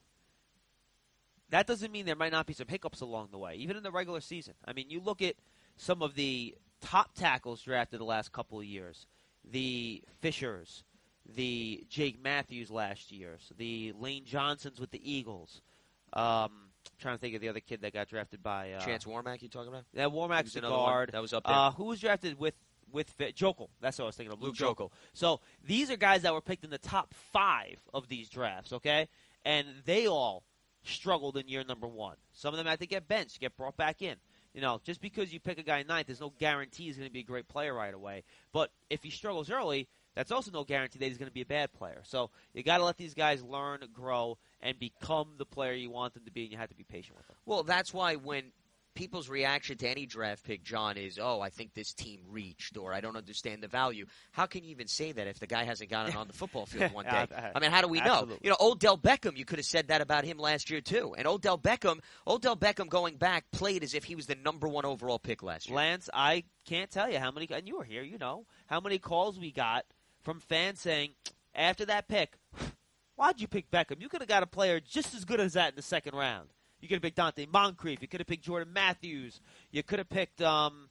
That doesn't mean there might not be some hiccups along the way, even in the regular season. I mean, you look at some of the top tackles drafted the last couple of years, the Fishers, the Jake Matthews last year, so the Lane Johnsons with the Eagles. Um, trying to think of the other kid that got drafted by uh, Chance Warmack. You talking about? Yeah, Warmack's the another guard. One. That was up there. Uh, who was drafted with with Jokel? That's what I was thinking of. Luke, Luke Jokel. So these are guys that were picked in the top five of these drafts. Okay, and they all struggled in year number one. Some of them had to get benched, get brought back in. You know, just because you pick a guy ninth, there's no guarantee he's going to be a great player right away. But if he struggles early, that's also no guarantee that he's going to be a bad player. So you got to let these guys learn, grow, and become the player you want them to be, and you have to be patient with them. Well, that's why when people's reaction to any draft pick, John, is, oh, I think this team reached, or I don't understand the value. How can you even say that if the guy hasn't gotten on the football field one day? I mean, how do we Absolutely. know? You know, Odell Beckham, you could have said that about him last year, too. And Odell Beckham, Odell Beckham going back, played as if he was the number one overall pick last year. Lance, I can't tell you how many, and you were here, you know, how many calls we got from fans saying, after that pick, why'd you pick Beckham? You could have got a player just as good as that in the second round. You could have picked Dante Moncrief. You could have picked Jordan Matthews. You could have picked, um,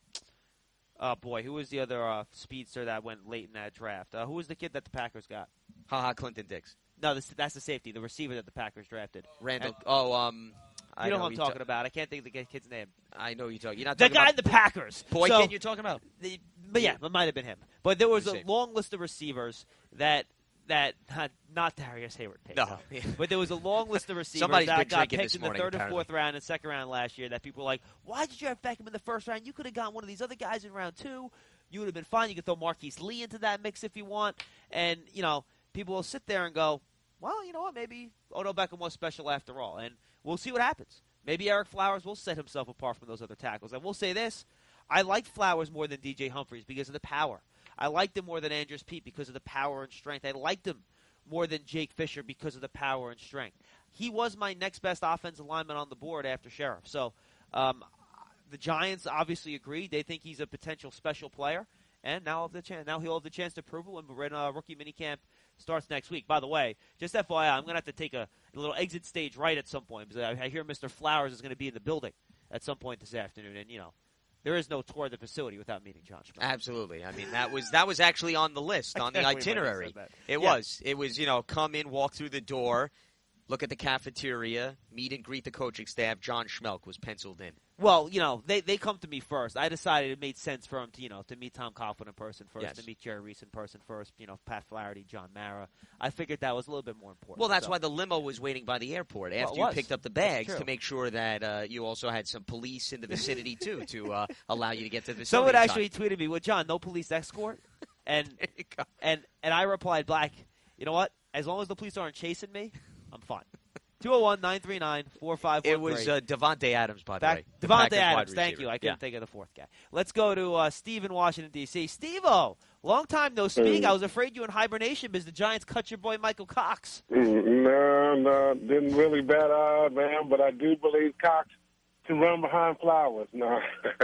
oh, boy, who was the other uh, speedster that went late in that draft? Uh, who was the kid that the Packers got? Ha ha, Clinton Dix. No, this, that's the safety, the receiver that the Packers drafted. Randall. And, oh, um. You I know, know who I'm you talking ta- about. I can't think of the kid's name. I know you're talking. You're not the talking guy about in the Packers. Boykin. So, You're talking about. The, but yeah, it might have been him. But there was Let me a see. long list of receivers that that not, not Darius Hayward picked. No. But there was a long list of receivers Somebody's that been got drinking picked this in the morning, third and apparently. fourth round and second round last year that people were like, why did you have Beckham in the first round? You could have gotten one of these other guys in round two. You would have been fine. You could throw Marquise Lee into that mix if you want. And, you know, people will sit there and go, well, you know what, maybe Odell Beckham was special after all. And we'll see what happens. Maybe Eric Flowers will set himself apart from those other tackles. And we'll say this, I liked Flowers more than D J Humphries because of the power. I liked him more than Andrews Pete because of the power and strength. I liked him more than Jake Fisher because of the power and strength. He was my next best offensive lineman on the board after Sheriff. So um, the Giants obviously agreed. They think he's a potential special player. And now, have the chance, now he'll have the chance to prove it when uh, rookie minicamp starts next week. By the way, just F Y I, I'm going to have to take a, a little exit stage right at some point because I, I hear Mister Flowers is going to be in the building at some point this afternoon. And, you know, there is no tour of the facility without meeting John Schmidt. Absolutely. I mean, that was that was actually on the list, on the itinerary. It Yeah. was. It was, you know, come in, walk through the door, look at the cafeteria, meet and greet the coaching staff. John Schmelk was penciled in. Well, you know, they, they come to me first. I decided it made sense for him to, you know, to meet Tom Coughlin in person first, Yes. to meet Jerry Reese in person first, you know, Pat Flaherty, John Mara. I figured that was a little bit more important. Well, that's so. why the limo was waiting by the airport Well, after it you was. picked up the That's bags true. to make sure that uh, you also had some police in the vicinity, too, to uh, allow you to get to the facility. Someone in time. actually tweeted me, well, John, no police escort? And, There you go. and, and I replied back, you know what? As long as the police aren't chasing me, I'm fine. two oh one, nine three nine, four five one three. It was uh, Devontae Adams, by the Back, way. Devontae Packers Adams, wide thank receiver. you. I couldn't yeah. think of the fourth guy. Let's go to uh, Steve in Washington, D C Steve-O, long time no speak. Mm. I was afraid you were in hibernation because the Giants cut your boy Michael Cox. Mm, no, no, didn't really bat eye, man, but I do believe Cox can run behind Flowers. No.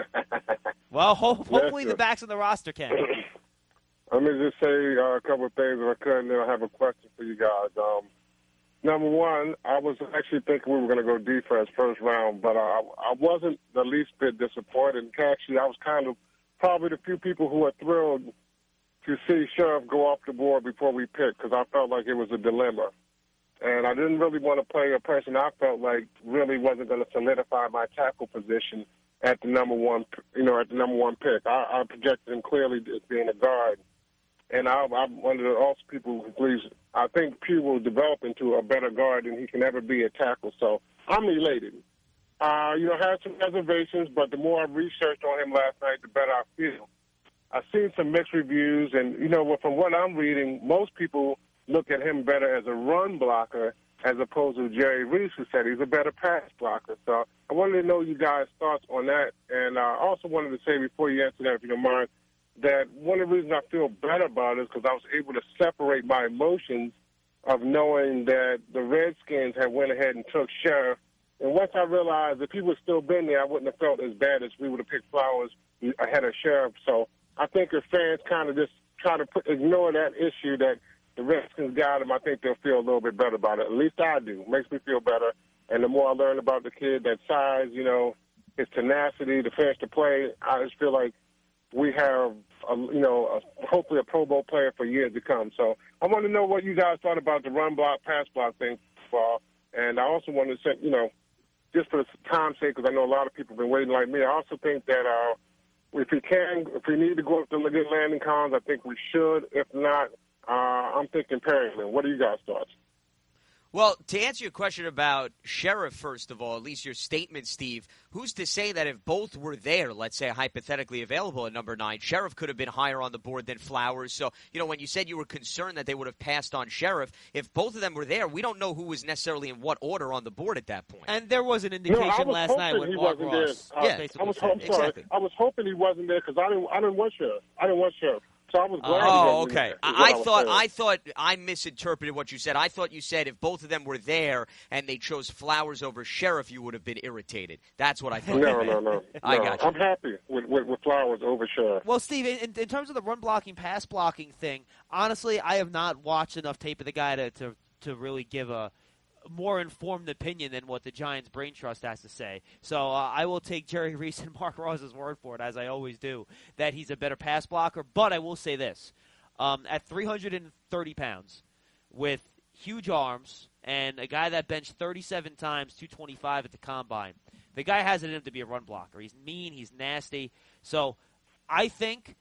Well, ho- hopefully Yes, the backs on the roster can. Let me just say uh, a couple of things if I could, and then I have a question for you guys. Um, number one, I was actually thinking we were going to go defense first round, but I, I wasn't the least bit disappointed. Actually, I was kind of probably the few people who were thrilled to see Sheriff go off the board before we picked because I felt like it was a dilemma. And I didn't really want to play a person I felt like really wasn't going to solidify my tackle position at the number one, you know, at the number one pick. I, I projected him clearly as being a guard. And I, I'm one of the also people who believes, I think Pugh will develop into a better guard than he can ever be a tackle. So I'm elated. Uh, you know, I had some reservations, but the more I researched on him last night, the better I feel. I've seen some mixed reviews, and, you know, from what I'm reading, most people look at him better as a run blocker as opposed to Jerry Reese, who said he's a better pass blocker. So I wanted to know you guys' thoughts on that. And I also wanted to say before you answer that, if you don't mind, that one of the reasons I feel better about it is because I was able to separate my emotions of knowing that the Redskins had went ahead and took Sheriff. And once I realized if he would still been there, I wouldn't have felt as bad as we would have picked Flowers ahead of Sheriff. So I think if fans kind of just try to put, ignore that issue that the Redskins got him, I think they'll feel a little bit better about it. At least I do. It makes me feel better. And the more I learn about the kid, that size, you know, his tenacity, the finish to play, I just feel like we have, a, you know, a, hopefully a Pro Bowl player for years to come. So I want to know what you guys thought about the run block, pass block thing. Uh, and I also want to say, you know, just for time's sake, because I know a lot of people have been waiting like me, I also think that uh, if we can, if we need to go up to look at Landon Collins, I think we should. If not, Uh, I'm thinking Perryman. What are you guys' thoughts? Well, to answer your question about Sheriff, first of all, at least your statement, Steve, who's to say that if both were there, let's say hypothetically available at number nine, Sheriff could have been higher on the board than Flowers. So, you know, when you said you were concerned that they would have passed on Sheriff, if both of them were there, we don't know who was necessarily in what order on the board at that point. And there was an indication no, last night when Mark Ross. Uh, yeah, I was, said. I'm sorry. Exactly. I was hoping he wasn't there because I didn't. I didn't want Sheriff. I didn't want Sheriff. So I was glad. Oh, he okay. was I, I was thought saying. I thought I misinterpreted what you said. I thought you said if both of them were there and they chose Flowers over Sheriff, you would have been irritated. That's what I thought. No, no, no. I no. got you. I'm happy with, with, with Flowers over Sheriff. Well, Steve, in, in terms of the run blocking, pass blocking thing, honestly, I have not watched enough tape of the guy to, to, to really give a more informed opinion than what the Giants Brain Trust has to say. So uh, I will take Jerry Reese and Mark Ross's word for it, as I always do, that he's a better pass blocker. But I will say this. Um, at three hundred thirty pounds, with huge arms, and a guy that benched thirty-seven times, two twenty-five at the combine, the guy has it in him to be a run blocker. He's mean, he's nasty. So I think,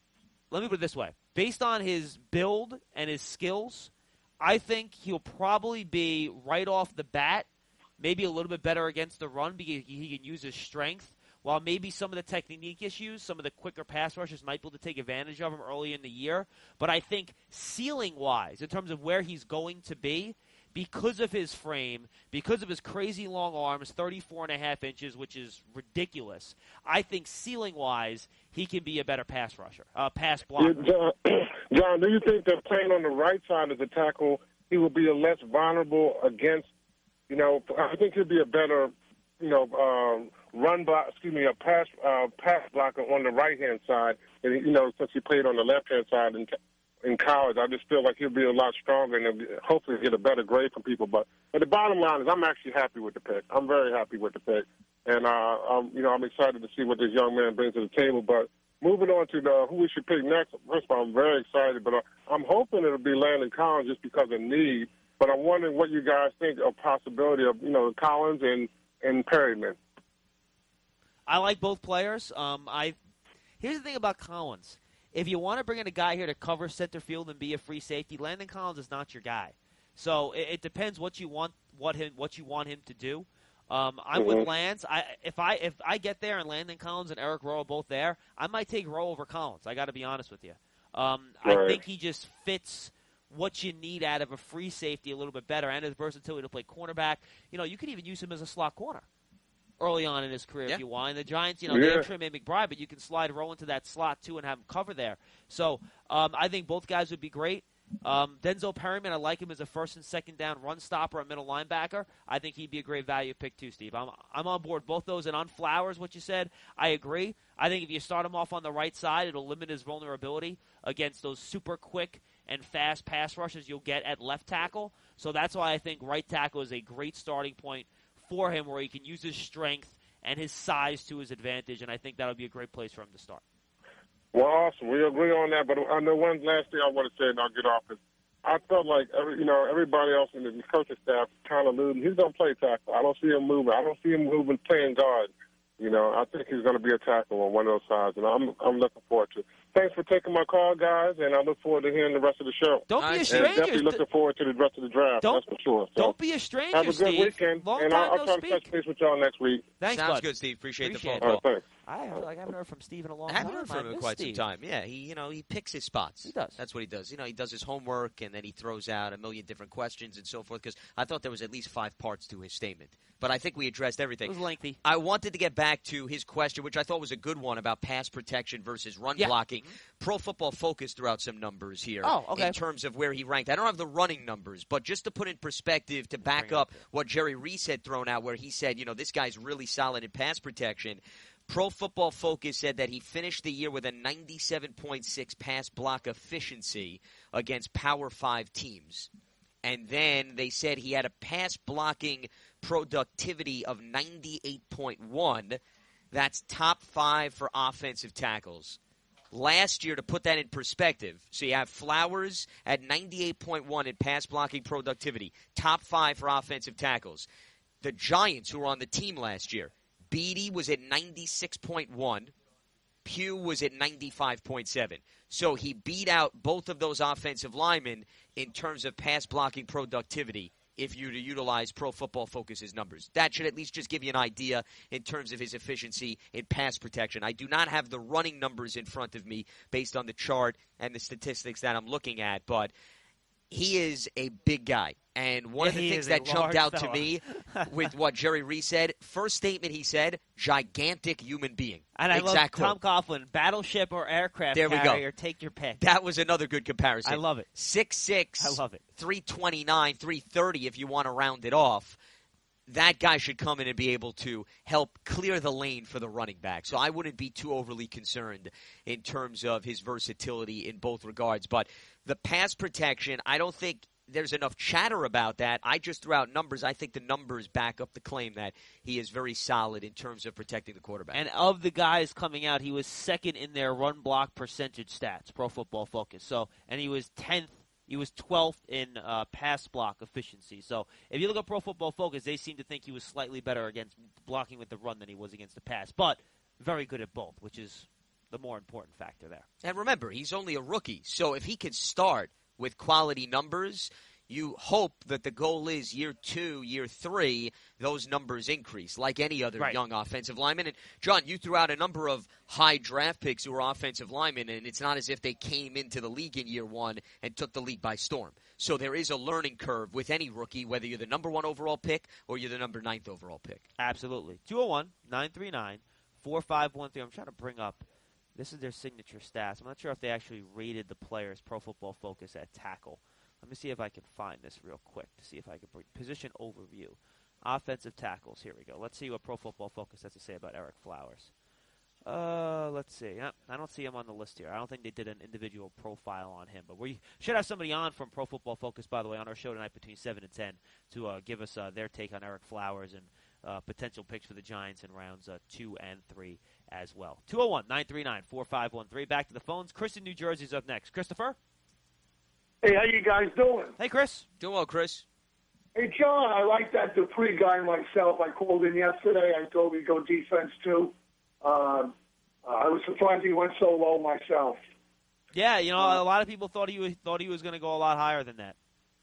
let me put it this way, based on his build and his skills, I think he'll probably be right off the bat, maybe a little bit better against the run because he can use his strength. While maybe some of the technique issues, some of the quicker pass rushers might be able to take advantage of him early in the year. But I think ceiling-wise, in terms of where he's going to be, because of his frame, because of his crazy long arms, thirty-four and a half inches, which is ridiculous, I think ceiling-wise, he can be a better pass rusher, uh, pass blocker. Yeah, John, John, do you think that playing on the right side as a tackle, he will be less vulnerable against, you know, I think he'll be a better, you know, um, run block, excuse me, a pass uh, pass blocker on the right hand side. And, you know, since he played on the left hand side in, in college, I just feel like he'll be a lot stronger and hopefully get a better grade from people. But, but the bottom line is, I'm actually happy with the pick. I'm very happy with the pick, and uh, I'm, you know, I'm excited to see what this young man brings to the table. But moving on to the, who we should pick next, first of all, I'm very excited. But uh, I'm hoping it'll be Landon Collins just because of need. But I'm wondering what you guys think of possibility of, you know, Collins and and Perryman. I like both players. Um, I here's the thing about Collins: if you want to bring in a guy here to cover center field and be a free safety, Landon Collins is not your guy. So it, it depends what you want what him what you want him to do. Um, I'm mm-hmm. with Lance. I if I if I get there and Landon Collins and Eric Rowe are both there, I might take Rowe over Collins. I got to be honest with you. Um, right. I think he just fits what you need out of a free safety a little bit better, and his versatility to play cornerback. You know, you could even use him as a slot corner early on in his career yeah. if you want. And the Giants, you know, Yeah. they have Tremaine McBride, but you can slide Rowe into that slot too and have him cover there. So um, I think both guys would be great. Um, Denzel Perryman, I like him as a first and second down run stopper, a middle linebacker. I think he'd be a great value pick too, Steve. I'm I'm on board both those. And on Flowers, what you said, I agree. I think if you start him off on the right side, it'll limit his vulnerability against those super quick and fast pass rushes you'll get at left tackle. So that's why I think right tackle is a great starting point for him, where he can use his strength and his size to his advantage, and I think that'll be a great place for him to start. Well, awesome. We agree on that. But I know one last thing I want to say, and I'll get off, is I felt like every, you know, everybody else in the coaching staff kind of losing. He's going to play tackle. I don't see him moving. I don't see him moving playing guard. You know, I think he's going to be a tackle on one of those sides, and I'm I'm looking forward to it. Thanks for taking my call, guys, and I look forward to hearing the rest of the show. Don't be a And stranger. definitely looking forward to the rest of the draft, Don't- that's for sure. So Don't be a stranger, have a good Steve. weekend, Long and time I'll, I'll no try to speak. touch base with y'all next week. Thanks, Sounds bud. good, Steve. Appreciate, Appreciate the All phone call. right, thanks. I like I haven't heard from Steve in a long I time. haven't heard I from him in miss quite Steve. some time. Yeah, he you know he picks his spots. He does. That's what he does. You know, he does his homework and then he throws out a million different questions and so forth. Because I thought there was at least five parts to his statement, but I think we addressed It everything. was lengthy. I wanted to get back to his question, which I thought was a good one about pass protection versus run Yeah. blocking. Pro Football Focus threw out some numbers here Oh, okay. in terms of where he ranked. I don't have the running numbers, but just to put in perspective, to back Bring it up up. what Jerry Reese had thrown out, where he said, you know, this guy's really solid in pass protection. Pro Football Focus said that he finished the year with a ninety-seven point six pass block efficiency against Power five teams. And then they said he had a pass blocking productivity of ninety-eight point one. That's top five for offensive tackles. Last year, to put that in perspective, so you have Flowers at ninety-eight point one in pass blocking productivity, top five for offensive tackles. The Giants, who were on the team last year, Beatty was at ninety-six point one. Pugh was at ninety-five point seven. So he beat out both of those offensive linemen in terms of pass blocking productivity if you were to utilize Pro Football Focus's numbers. That should at least just give you an idea in terms of his efficiency in pass protection. I do not have the running numbers in front of me based on the chart and the statistics that I'm looking at, but he is a big guy. And one Yeah, of the he things is a that jumped large out fella. to me with what Jerry Reese said, first statement he said, gigantic human being. And I exact love Tom quote. Coughlin, battleship or aircraft There we go. carrier, take your pick. That was another good comparison. I love it. six six, I love it. three twenty-nine, three thirty if you want to round it off. That guy should come in and be able to help clear the lane for the running back. So I wouldn't be too overly concerned in terms of his versatility in both regards. But the pass protection, I don't think there's enough chatter about that. I just threw out numbers. I think the numbers back up the claim that he is very solid in terms of protecting the quarterback. And of the guys coming out, he was second in their run block percentage stats, Pro Football Focus. So, and he was tenth. He was twelfth in uh, pass block efficiency. So if you look at Pro Football Focus, they seem to think he was slightly better against blocking with the run than he was against the pass. But very good at both, which is the more important factor there. And remember, he's only a rookie. So if he can start with quality numbers, you hope that the goal is year two, year three, those numbers increase, like any other Right. young offensive lineman. And, John, you threw out a number of high draft picks who were offensive linemen, and it's not as if they came into the league in year one and took the league by storm. So there is a learning curve with any rookie, whether you're the number one overall pick or you're the number ninth overall pick. Absolutely. two oh one, nine three nine, four five one three. I'm trying to bring up, this is their signature stats. I'm not sure if they actually rated the players, Pro Football Focus, at tackle. Let me see if I can find this real quick to see if I can bring position overview. Offensive tackles. Here we go. Let's see what Pro Football Focus has to say about Eric Flowers. Uh, let's see. Yep, I don't see him on the list here. I don't think they did an individual profile on him. But we should have somebody on from Pro Football Focus, by the way, on our show tonight between seven and ten to uh, give us uh, their take on Eric Flowers and uh, potential picks for the Giants in rounds uh, two and three as well. two oh one, nine three nine, four five one three. Back to the phones. Chris in New Jersey is up next. Christopher? Hey, how you guys doing? Hey, Chris. Doing well, Chris. Hey, John, I like that Dupree guy myself. I called in yesterday. I told him to go defense, too. Um, I was surprised he went so low myself. Yeah, you know, a lot of people thought he was, thought he was going to go a lot higher than that.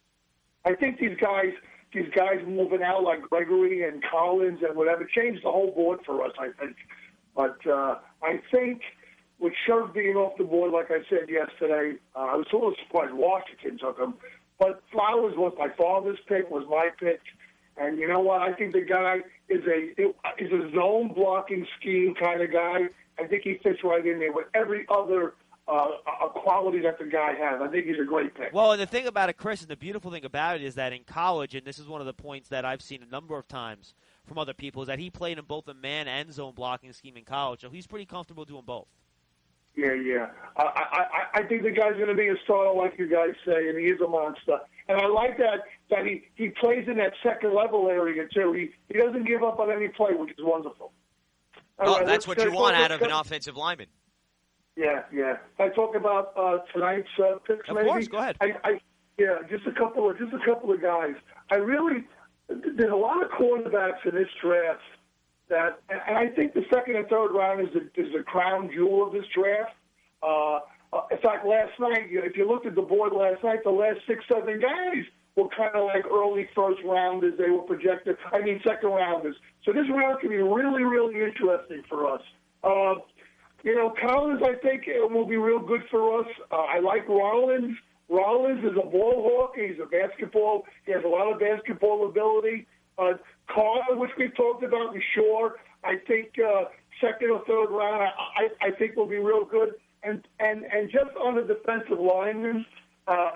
I think these guys, these guys moving out like Gregory and Collins and whatever, changed the whole board for us, I think. But uh, I think with Scherf being off the board, like I said yesterday, uh, I was a little surprised Washington took him. But Flowers was my father's pick, was my pick. And you know what? I think the guy is a is a zone blocking scheme kind of guy. I think he fits right in there with every other uh, quality that the guy has. I think he's a great pick. Well, and the thing about it, Chris, and the beautiful thing about it is that in college, and this is one of the points that I've seen a number of times from other people, is that he played in both a man and zone blocking scheme in college, so he's pretty comfortable doing both. Yeah, yeah. I, I, I think the guy's going to be a starter, like you guys say, and he is a monster. And I like that that he, he plays in that second level area too. He he doesn't give up on any play, which is wonderful. All oh, right, that's what you want out of an offensive lineman. Yeah, yeah. I talk about uh, tonight's uh, picks. Of maybe. course, go ahead. I, I, yeah, just a couple of just a couple of guys. I really there's a lot of quarterbacks in this draft. That, and I think the second and third round is the, is the crown jewel of this draft. Uh, in fact, last night, if you looked at the board last night, the last six, seven guys were kind of like early first rounders. They were projected, I mean, second rounders. So this round can be really, really interesting for us. Uh, you know, Collins, I think, will be real good for us. Uh, I like Rollins. Rollins is a ball hawk. He's a basketball. He has a lot of basketball ability. Uh, Carter, which we've talked about before, I think uh, second or third round, I, I think will be real good. And and and just on the defensive linemen, uh,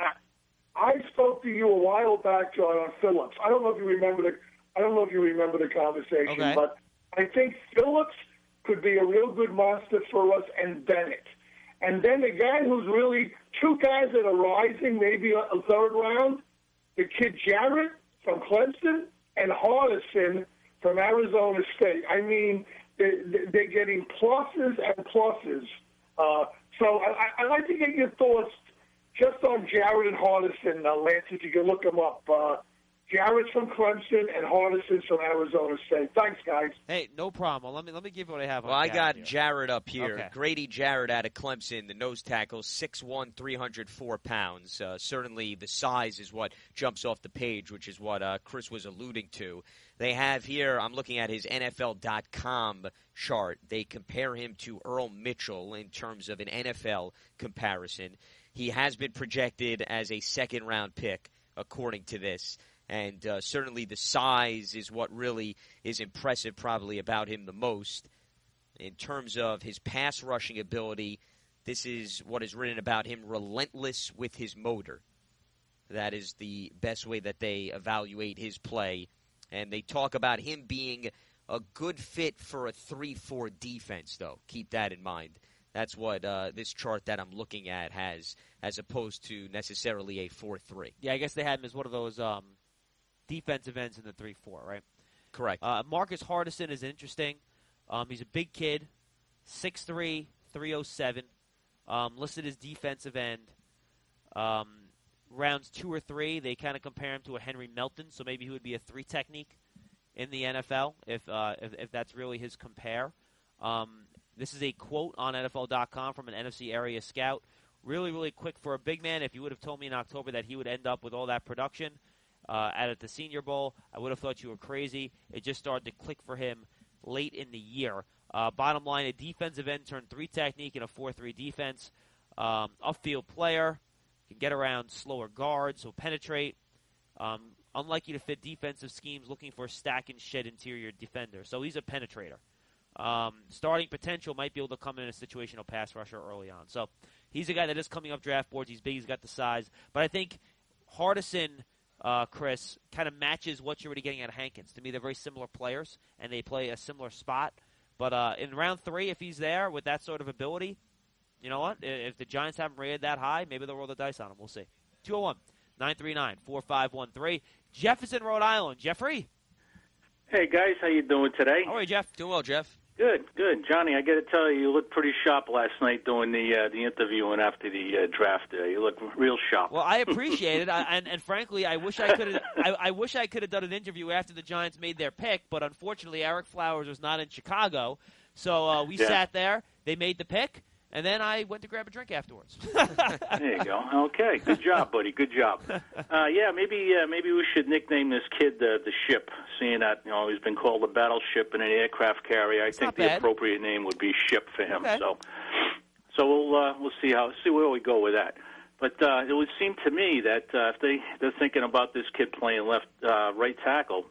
I spoke to you a while back, John, on Phillips. I don't know if you remember the I don't know if you remember the conversation, okay. But I think Phillips could be a real good monster for us, and Bennett. And then the guy who's really two guys that are rising, maybe a, a third round, the kid Jarrett from Clemson. And Hardison from Arizona State. I mean, they're, they're getting pluses and pluses. Uh, so I, I'd like to get your thoughts just on Jarrett and Hardison, uh, Lance, if you can look them up. Uh, Jarrett's from Clemson and Hardison's from Arizona State. Thanks, guys. Hey, no problem. Let me let me give you what I have. Well, on I got here. Jarrett up here. Okay. Grady Jarrett out of Clemson, the nose tackle, six one, three hundred four pounds. Uh, certainly the size is what jumps off the page, which is what uh, Chris was alluding to. They have here, I'm looking at his N F L dot com chart. They compare him to Earl Mitchell in terms of an N F L comparison. He has been projected as a second-round pick, according to this. And uh, certainly the size is what really is impressive probably about him the most. In terms of his pass rushing ability, this is what is written about him, relentless with his motor. That is the best way that they evaluate his play. And they talk about him being a good fit for a three four defense, though. Keep that in mind. That's what uh, this chart that I'm looking at has, as opposed to necessarily a four three. Yeah, I guess they had him as one of those um, – defensive ends in the three four, right? Correct. Uh, Marcus Hardison is interesting. Um, he's a big kid, six three, three oh seven, um, listed as defensive end. Um, rounds two or three, they kind of compare him to a Henry Melton, so maybe he would be a three technique in the N F L if uh, if, if that's really his compare. Um, this is a quote on N F L dot com from an N F C area scout. Really, really quick for a big man. If you would have told me in October that he would end up with all that production uh, at the Senior Bowl, I would have thought you were crazy. It just started to click for him late in the year. Uh, bottom line, a defensive end turned three technique in a four three defense. Um, upfield player, can get around slower guards, so penetrate. Um, unlikely to fit defensive schemes, looking for a stack and shed interior defender. So he's a penetrator. Um, starting potential, might be able to come in a situational pass rusher early on. So he's a guy that is coming up draft boards. He's big. He's got the size. But I think Hardison, uh, Chris, kind of matches what you're already getting out of Hankins. To me, they're very similar players, and they play a similar spot. But uh, in round three, if he's there with that sort of ability, you know what? If the Giants haven't rated that high, maybe they'll roll the dice on him. We'll see. two oh one, nine three nine, four five one three. Jefferson, Rhode Island. Jeffrey? Hey, guys. How you doing today? How are you, Jeff? Doing well, Jeff. Good, good. Johnny, I got to tell you, you looked pretty sharp last night doing the uh, the interview and after the uh, draft. Uh, you looked real sharp. Well, I appreciate it, I, and and frankly, I wish I could. I, I wish I could have done an interview after the Giants made their pick, but unfortunately, Eric Flowers was not in Chicago, so uh, we yeah. sat there. They made the pick, and then I went to grab a drink afterwards. There you go. Okay, good job, buddy. Good job. Uh, yeah, maybe uh, maybe we should nickname this kid uh, the Ship, seeing that you know he's been called a battleship and an aircraft carrier. I It's think not the bad. appropriate name would be Ship for him. Okay. So, so we'll uh, we'll see how see where we go with that. But uh, it would seem to me that uh, if they they're thinking about this kid playing left uh, right tackle,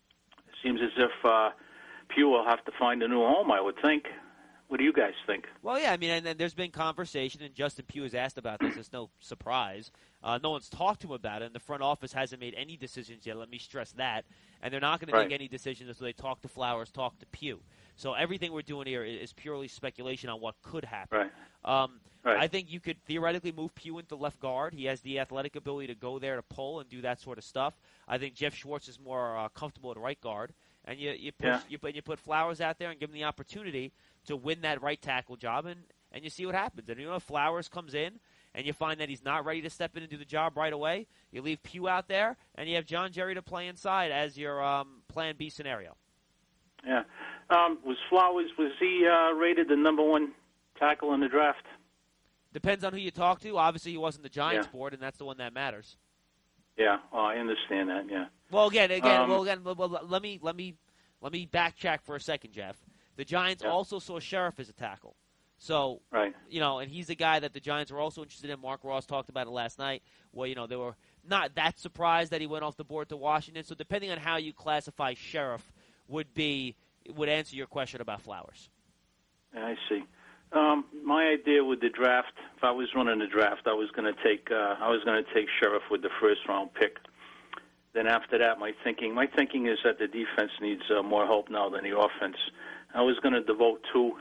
it seems as if uh, Pugh will have to find a new home. I would think. What do you guys think? Well, yeah, I mean, and, and there's been conversation, and Justin Pugh has asked about this. It's no surprise. Uh, no one's talked to him about it, and the front office hasn't made any decisions yet. Let me stress that. And they're not going right. to make any decisions until they talk to Flowers, talk to Pugh. So everything we're doing here is purely speculation on what could happen. Right. Um, right. I think you could theoretically move Pugh into left guard. He has the athletic ability to go there to pull and do that sort of stuff. I think Jeff Schwartz is more uh, comfortable at right guard. And you you, push, yeah. you, and you put Flowers out there and give him the opportunity to win that right tackle job, and, and you see what happens. And you know, if Flowers comes in and you find that he's not ready to step in and do the job right away, you leave Pugh out there, and you have John Jerry to play inside as your um, Plan B scenario. Yeah. Um, was Flowers, was he uh, rated the number one tackle in the draft? Depends on who you talk to. Obviously, he wasn't the Giants yeah. board, and that's the one that matters. Yeah, well, I understand that. Yeah. Well, again, again, um, well, again, well, well, let me let me let me backtrack for a second, Jeff. The Giants yeah. also saw Sheriff as a tackle, so right. you know, and he's the guy that the Giants were also interested in. Mark Ross talked about it last night. Well, you know, they were not that surprised that he went off the board to Washington. So, depending on how you classify Sheriff, would be would answer your question about Flowers. Yeah, I see. Um, my idea with the draft, if I was running the draft, I was going to take uh, I was going to take Sheriff with the first round pick. Then after that, my thinking my thinking is that the defense needs uh, more help now than the offense. I was going to devote two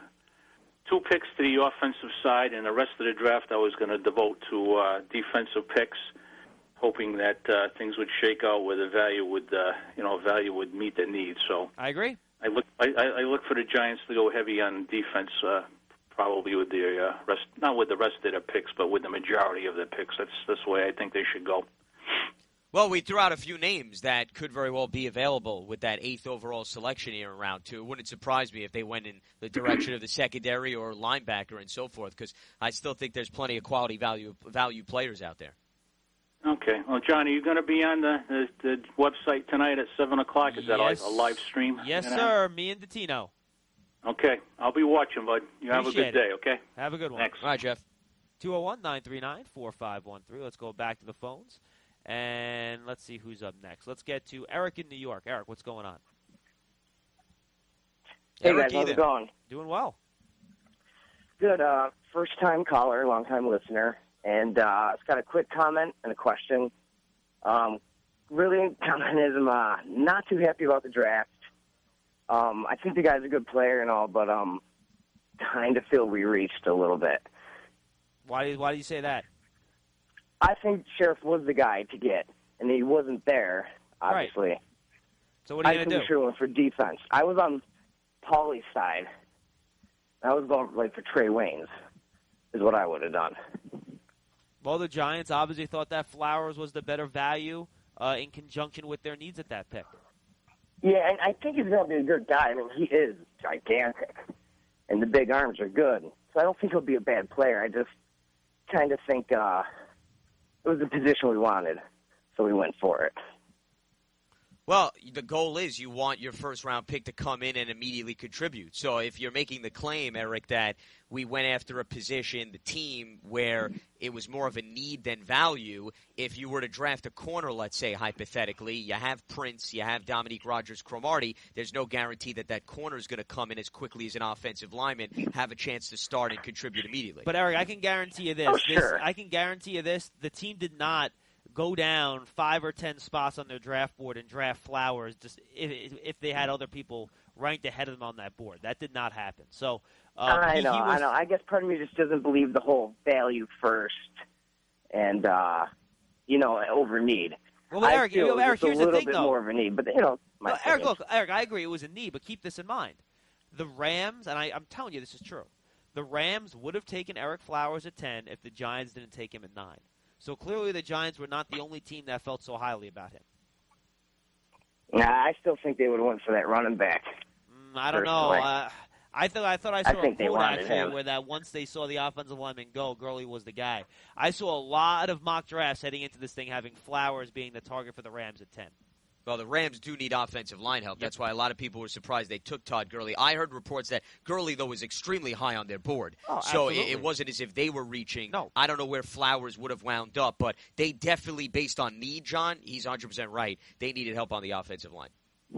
two picks to the offensive side, and the rest of the draft I was going to devote to uh, defensive picks, hoping that uh, things would shake out where the value would uh, you know value would meet the needs. So I agree. I look I, I look for the Giants to go heavy on defense. Uh, Probably with the uh, rest, not with the rest of their picks, but with the majority of their picks. That's this way I think they should go. Well, we threw out a few names that could very well be available with that eighth overall selection here in round two. It wouldn't surprise me if they went in the direction of the secondary or linebacker and so forth, because I still think there's plenty of quality value value players out there. Okay. Well, John, are you going to be on the, the, the website tonight at seven o'clock? Is that yes. a, a live stream? Yes, you know? sir. Me and Dottino. Okay. I'll be watching, bud. You have Appreciate a good day, okay? Have a good one. Thanks. All right, Jeff. two oh one, nine three nine, four five one three. Let's go back to the phones. And let's see who's up next. Let's get to Eric in New York. Eric, what's going on? Hey, Eric, guys, how's it going? Doing well. Good. Uh, first-time caller, long-time listener. And uh, it's got a quick comment and a question. Um, really, comment is I'm uh, not too happy about the draft. Um, I think the guy's a good player and all, but um, kind of feel we reached a little bit. Why, why do you say that? I think Sheriff was the guy to get, and he wasn't there, obviously. Right. So what are you going to do? I think we should have went for defense. I was on Paulie's side. I was going like for Trey Waynes is what I would have done. Well, the Giants obviously thought that Flowers was the better value uh, in conjunction with their needs at that pick. Yeah, and I think he's going to be a good guy. I mean, he is gigantic, and the big arms are good. So I don't think he'll be a bad player. I just kind of think uh, it was the position we wanted, so we went for it. Well, the goal is you want your first-round pick to come in and immediately contribute. So if you're making the claim, Eric, that we went after a position, the team, where it was more of a need than value, if you were to draft a corner, let's say, hypothetically, you have Prince, you have Dominique Rodgers-Cromartie, there's no guarantee that that corner is going to come in as quickly as an offensive lineman, have a chance to start and contribute immediately. But, Eric, I can guarantee you this. Oh, sure. this I can guarantee you this. The team did not go down five or ten spots on their draft board and draft Flowers just if, if they had other people ranked ahead of them on that board. That did not happen. So um, I he, know, he was, I know. I guess part of me just doesn't believe the whole value first and, uh, you know, over need. Well, but Eric, I feel you know, Eric, just here's a little the thing, bit though. more of a need, but, you know, my well, Eric, opinion. look, Eric, I agree it was a need, but keep this in mind. The Rams, and I, I'm telling you this is true, the Rams would have taken Eric Flowers at ten if the Giants didn't take him at nine. So clearly the Giants were not the only team that felt so highly about him. Nah, I still think they would have went for that running back. Mm, I don't know. Uh, I thought I thought I saw I think a they quote wanted actually him. where that once they saw the offensive lineman go, Gurley was the guy. I saw a lot of mock drafts heading into this thing having Flowers being the target for the Rams at ten. Well, the Rams do need offensive line help. Yep. That's why a lot of people were surprised they took Todd Gurley. I heard reports that Gurley, though, was extremely high on their board. Oh, so it, it wasn't as if they were reaching. No. I don't know where Flowers would have wound up, but they definitely, based on need, John, he's one hundred percent right. They needed help on the offensive line.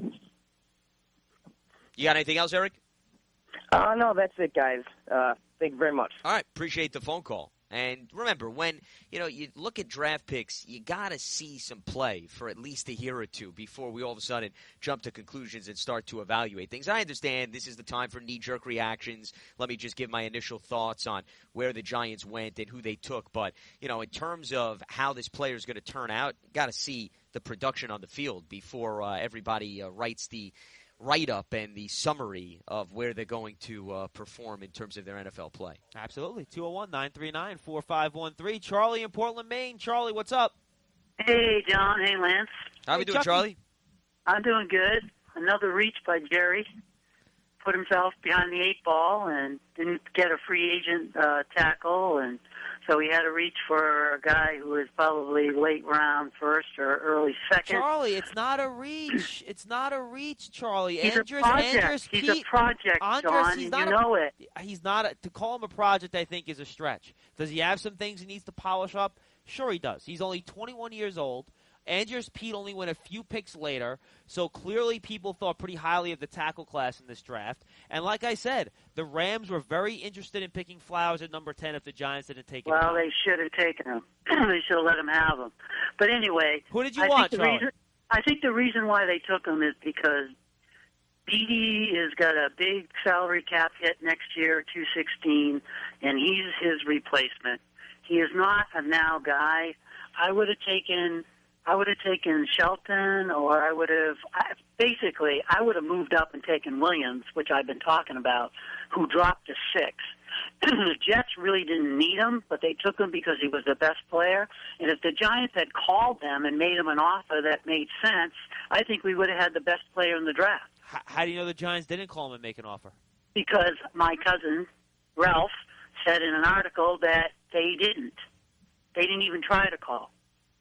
You got anything else, Eric? Uh, no, that's it, guys. Uh, thank you very much. All right. Appreciate the phone call. And remember, when you know you look at draft picks, you got to see some play for at least a year or two before we all of a sudden jump to conclusions and start to evaluate things. I understand this is the time for knee-jerk reactions. Let me just give my initial thoughts on where the Giants went and who they took. But, you know, in terms of how this player is going to turn out, got to see the production on the field before uh, everybody uh, writes the write-up and the summary of where they're going to uh, perform in terms of their N F L play. Absolutely. two oh one, nine three nine, four five one three. Charlie in Portland, Maine. Charlie, what's up? Hey, John. Hey, Lance. How are we Hey, doing, Chucky. Charlie? I'm doing good. Another reach by Jerry. Put himself behind the eight ball and didn't get a free agent uh, tackle, and so he had to reach for a guy who was probably late round first or early second. Charlie, it's not a reach. It's not a reach, Charlie. He's Andres, a project. Andres He's Pete, a project, Andres, John, he's and not you a, know it. He's not a, to call him a project, I think, is a stretch. Does he have some things he needs to polish up? Sure he does. He's only twenty-one years old. Andres Pete only went a few picks later, so clearly people thought pretty highly of the tackle class in this draft. And like I said, the Rams were very interested in picking Flowers at number ten if the Giants didn't take him. Well, they should have taken him. They should have let him have him. But anyway, who did you I want, think the Charlie? reason, I think the reason why they took him is because Beatty has got a big salary cap hit next year, two sixteen, and he's his replacement. He is not a now guy. I would have taken. I would have taken Shelton, or I would have, I, basically, I would have moved up and taken Williams, which I've been talking about, who dropped to six. The Jets really didn't need him, but they took him because he was the best player. And if the Giants had called them and made him an offer that made sense, I think we would have had the best player in the draft. How, how do you know the Giants didn't call him and make an offer? Because my cousin, Ralph, said in an article that they didn't. They didn't even try to call.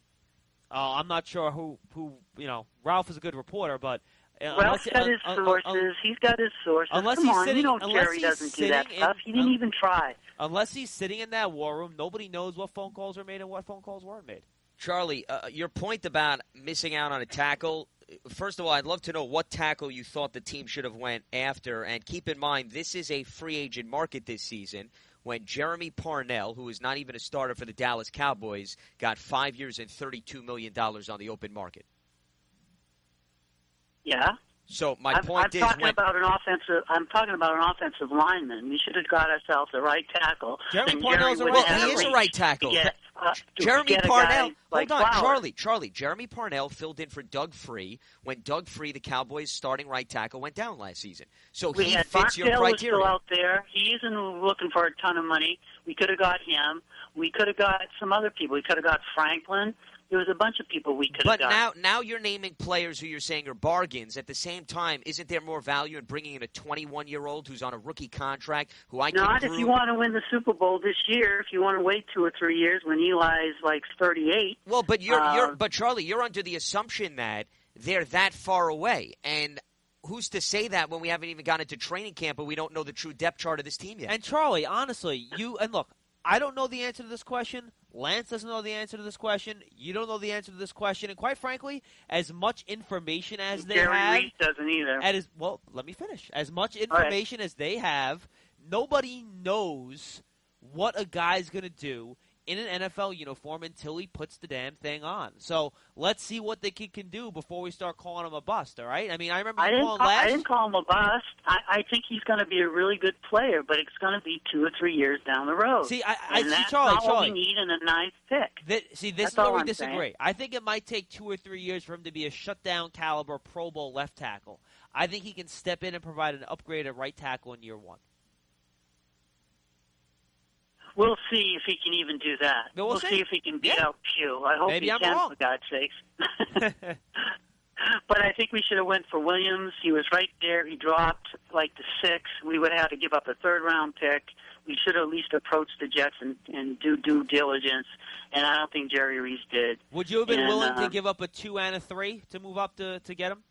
Uh, I'm not sure who, who, you know, Ralph is a good reporter, but... Uh, Ralph's unless, got his uh, sources. Uh, uh, he's got his sources. unless Come he's on, sitting, you know unless Jerry he's doesn't do that sitting stuff. in, He didn't uh, even try. Unless he's sitting in that war room, nobody knows what phone calls are made and what phone calls weren't made. Charlie, uh, your point about missing out on a tackle, first of all, I'd love to know what tackle you thought the team should have went after. And keep in mind, this is a free agent market this season when Jeremy Parnell, who is not even a starter for the Dallas Cowboys, got five years and thirty-two million dollars on the open market. Yeah. So my I'm, point I'm is, talking when, about an offensive. I'm talking about an offensive lineman. We should have got ourselves a right tackle. Jeremy and Parnell's Jerry a would right have well, had he is a reach right tackle. to get, uh, to Jeremy get a Parnell, guy like hold on, Flowers. Charlie, Charlie. Jeremy Parnell filled in for Doug Free when Doug Free, the Cowboys' starting right tackle, went down last season. So We he had fits your Barksdale was criteria. still out there. He isn't looking for a ton of money. We could have got him. We could have got some other people. We could have got Franklin. There was a bunch of people we could have But got. now, now you're naming players who you're saying are bargains. At the same time, isn't there more value in bringing in a twenty-one-year-old who's on a rookie contract who I can Not groom? if you want to win the Super Bowl this year. If you want to wait two or three years when Eli's like thirty-eight. Well, but you're, uh, you're, but Charlie, you're under the assumption that they're that far away, and who's to say that when we haven't even gotten into training camp and we don't know the true depth chart of this team yet? And Charlie, honestly, you and look, I don't know the answer to this question. Lance doesn't know the answer to this question. You don't know the answer to this question. And quite frankly, as much information as they Jerry have, Reese doesn't either. and as well, let me finish. As much information as they have, nobody knows what a guy's going to do in an N F L uniform until he puts the damn thing on. So let's see what the kid can do before we start calling him a bust, all right? I mean, I remember I you didn't, calling call, last... I didn't call him a bust. I, I think he's going to be a really good player, but it's going to be two or three years down the road. See, I, I and see, that's Charlie, not Charlie. what we need in a ninth pick. That, see, this That's is where all we I'm disagree. saying. I think it might take two or three years for him to be a shutdown caliber Pro Bowl left tackle. I think he can step in and provide an upgraded right tackle in year one. We'll see if he can even do that. But we'll we'll see. see if he can beat Yeah. out Pugh. I hope Maybe he I'm can, wrong. for God's sakes. But I think we should have went for Williams. He was right there. He dropped like the six. We would have had to give up a third-round pick. We should have at least approached the Jets and, and do due diligence, and I don't think Jerry Reese did. Would you have been and, willing uh, to give up a two and a three to move up to, to get him?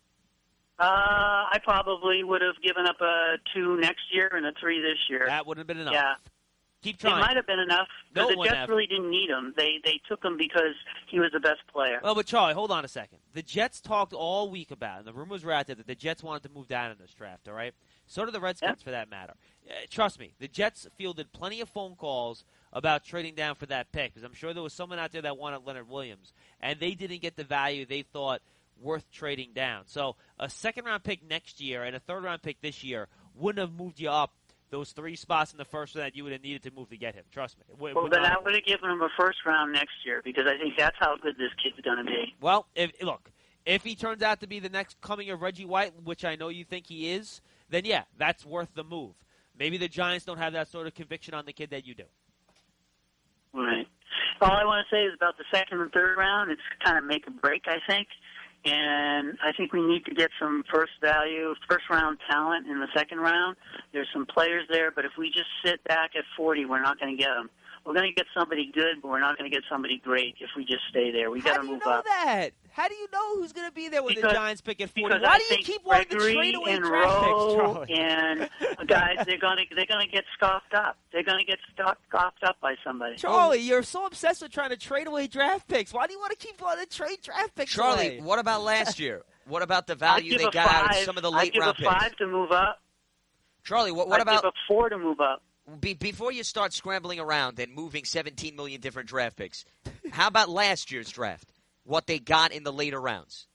Uh, I probably would have given up a two next year and a three this year. That would have been enough. Yeah. Keep trying. It might have been enough because No the one Jets have. really didn't need him. They they took him because he was the best player. Well, but Charlie, hold on a second. The Jets talked all week about, and the rumors were out there that the Jets wanted to move down in this draft, all right? So did the Redskins, Yeah. for that matter. Uh, trust me, the Jets fielded plenty of phone calls about trading down for that pick, because I'm sure there was someone out there that wanted Leonard Williams, and they didn't get the value they thought worth trading down. So a second-round pick next year and a third-round pick this year wouldn't have moved you up those three spots in the first round that you would have needed to move to get him. Trust me. It would, Well, would then not I have- would have given him a first round next year because I think that's how good this kid's going to be. Well, if, look, if he turns out to be the next coming of Reggie White, which I know you think he is, then yeah, that's worth the move. Maybe the Giants don't have that sort of conviction on the kid that you do. Right. All I want to say is about the second and third round, it's kind of make or break, I think. And I think we need to get some first value, first round talent in the second round. There's some players there, but if we just sit back at forty, we're not going to get them. We're going to get somebody good, but we're not going to get somebody great if we just stay there. We got to move How do you know up. that? How do you know who's going to be there when Because- the Giants pick at forty? Because Why I do you think keep wanting to Gregory trade away and draft picks, Rowe Charlie? and guys, they're going to they're going to get scoffed up. They're going to get scoffed scoffed up by somebody. Charlie, you're so obsessed with trying to trade away draft picks. Why do you want to keep wanting to trade draft picks Charlie, away? what about last year? What about the I'd value give they a got out five. of some of the I'd late give round a picks? five to move up. Charlie, what, what I'd about give a four to move up? be, before you start scrambling around and moving seventeen million different draft picks? How about last year's draft? What they got in the later rounds?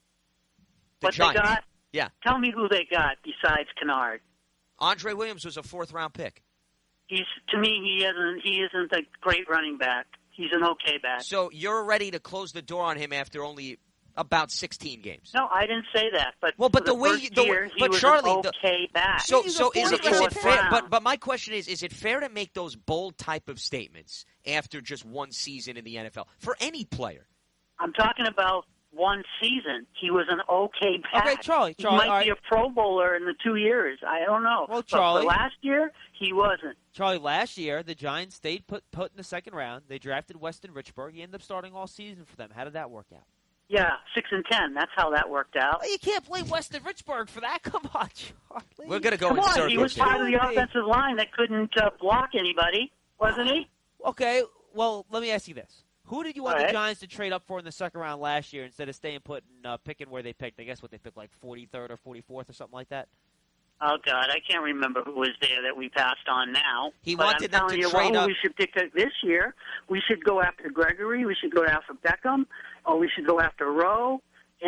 The What Giants. they got? Yeah. Tell me who they got besides Kennard. Andre Williams was a fourth round pick. He's to me he isn't he isn't a great running back. He's an okay back. So you're ready to close the door on him after only about sixteen games. No, I didn't say that. But Well, but for the way first you, the, year, he but was Charlie, an the- okay back. so He's so a is it is it forty-fourth fair? round. But but my question is, is it fair to make those bold type of statements after just one season in the N F L for any player? I'm talking about one season. He was an okay back. Okay, Charlie, He Charlie, might all be right. a Pro Bowler in the two years. I don't know. Well, But Charlie- for last year, he wasn't. Charlie, last year, the Giants stayed put, put in the second round. They drafted Weston Richburg. He ended up starting all season for them. How did that work out? Yeah, six and ten. That's how that worked out. Well, you can't blame Weston Richburg for that. Come on, Charlie. We're going to go Come in on, circles he was here. part of the offensive line that couldn't uh, block anybody, wasn't he? Okay, well, let me ask you this. Who did you want All the right. Giants to trade up for in the second round last year instead of staying put and uh, picking where they picked? I guess what they picked, like forty-third or forty-fourth or something like that? Oh, God, I can't remember who was there that we passed on now. He but wanted I'm them telling to you trade what, up- we should pick up this year. We should go after Gregory. We should go after Beckham. Or we should go after Rowe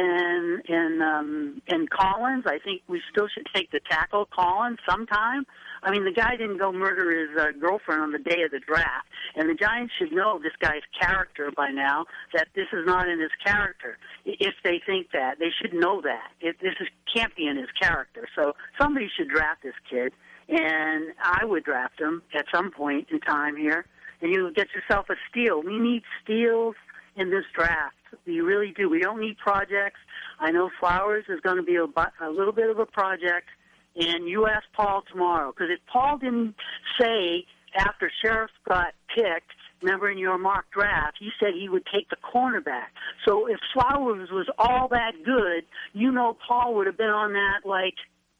and and um, and Collins. I think we still should take the tackle Collins sometime. I mean, the guy didn't go murder his uh, girlfriend on the day of the draft, and the Giants should know this guy's character by now, that this is not in his character. I- If they think that, they should know that. It, this is, can't be in his character. So somebody should draft this kid, and I would draft him at some point in time here, and you get yourself a steal. We need steals in this draft. We really do. We don't need projects. I know Flowers is going to be a, bu- a little bit of a project, and you ask Paul tomorrow, because if Paul didn't say after Sheriff got picked, remember in your mock draft, he said he would take the cornerback. So if Flowers was all that good, you know Paul would have been on that like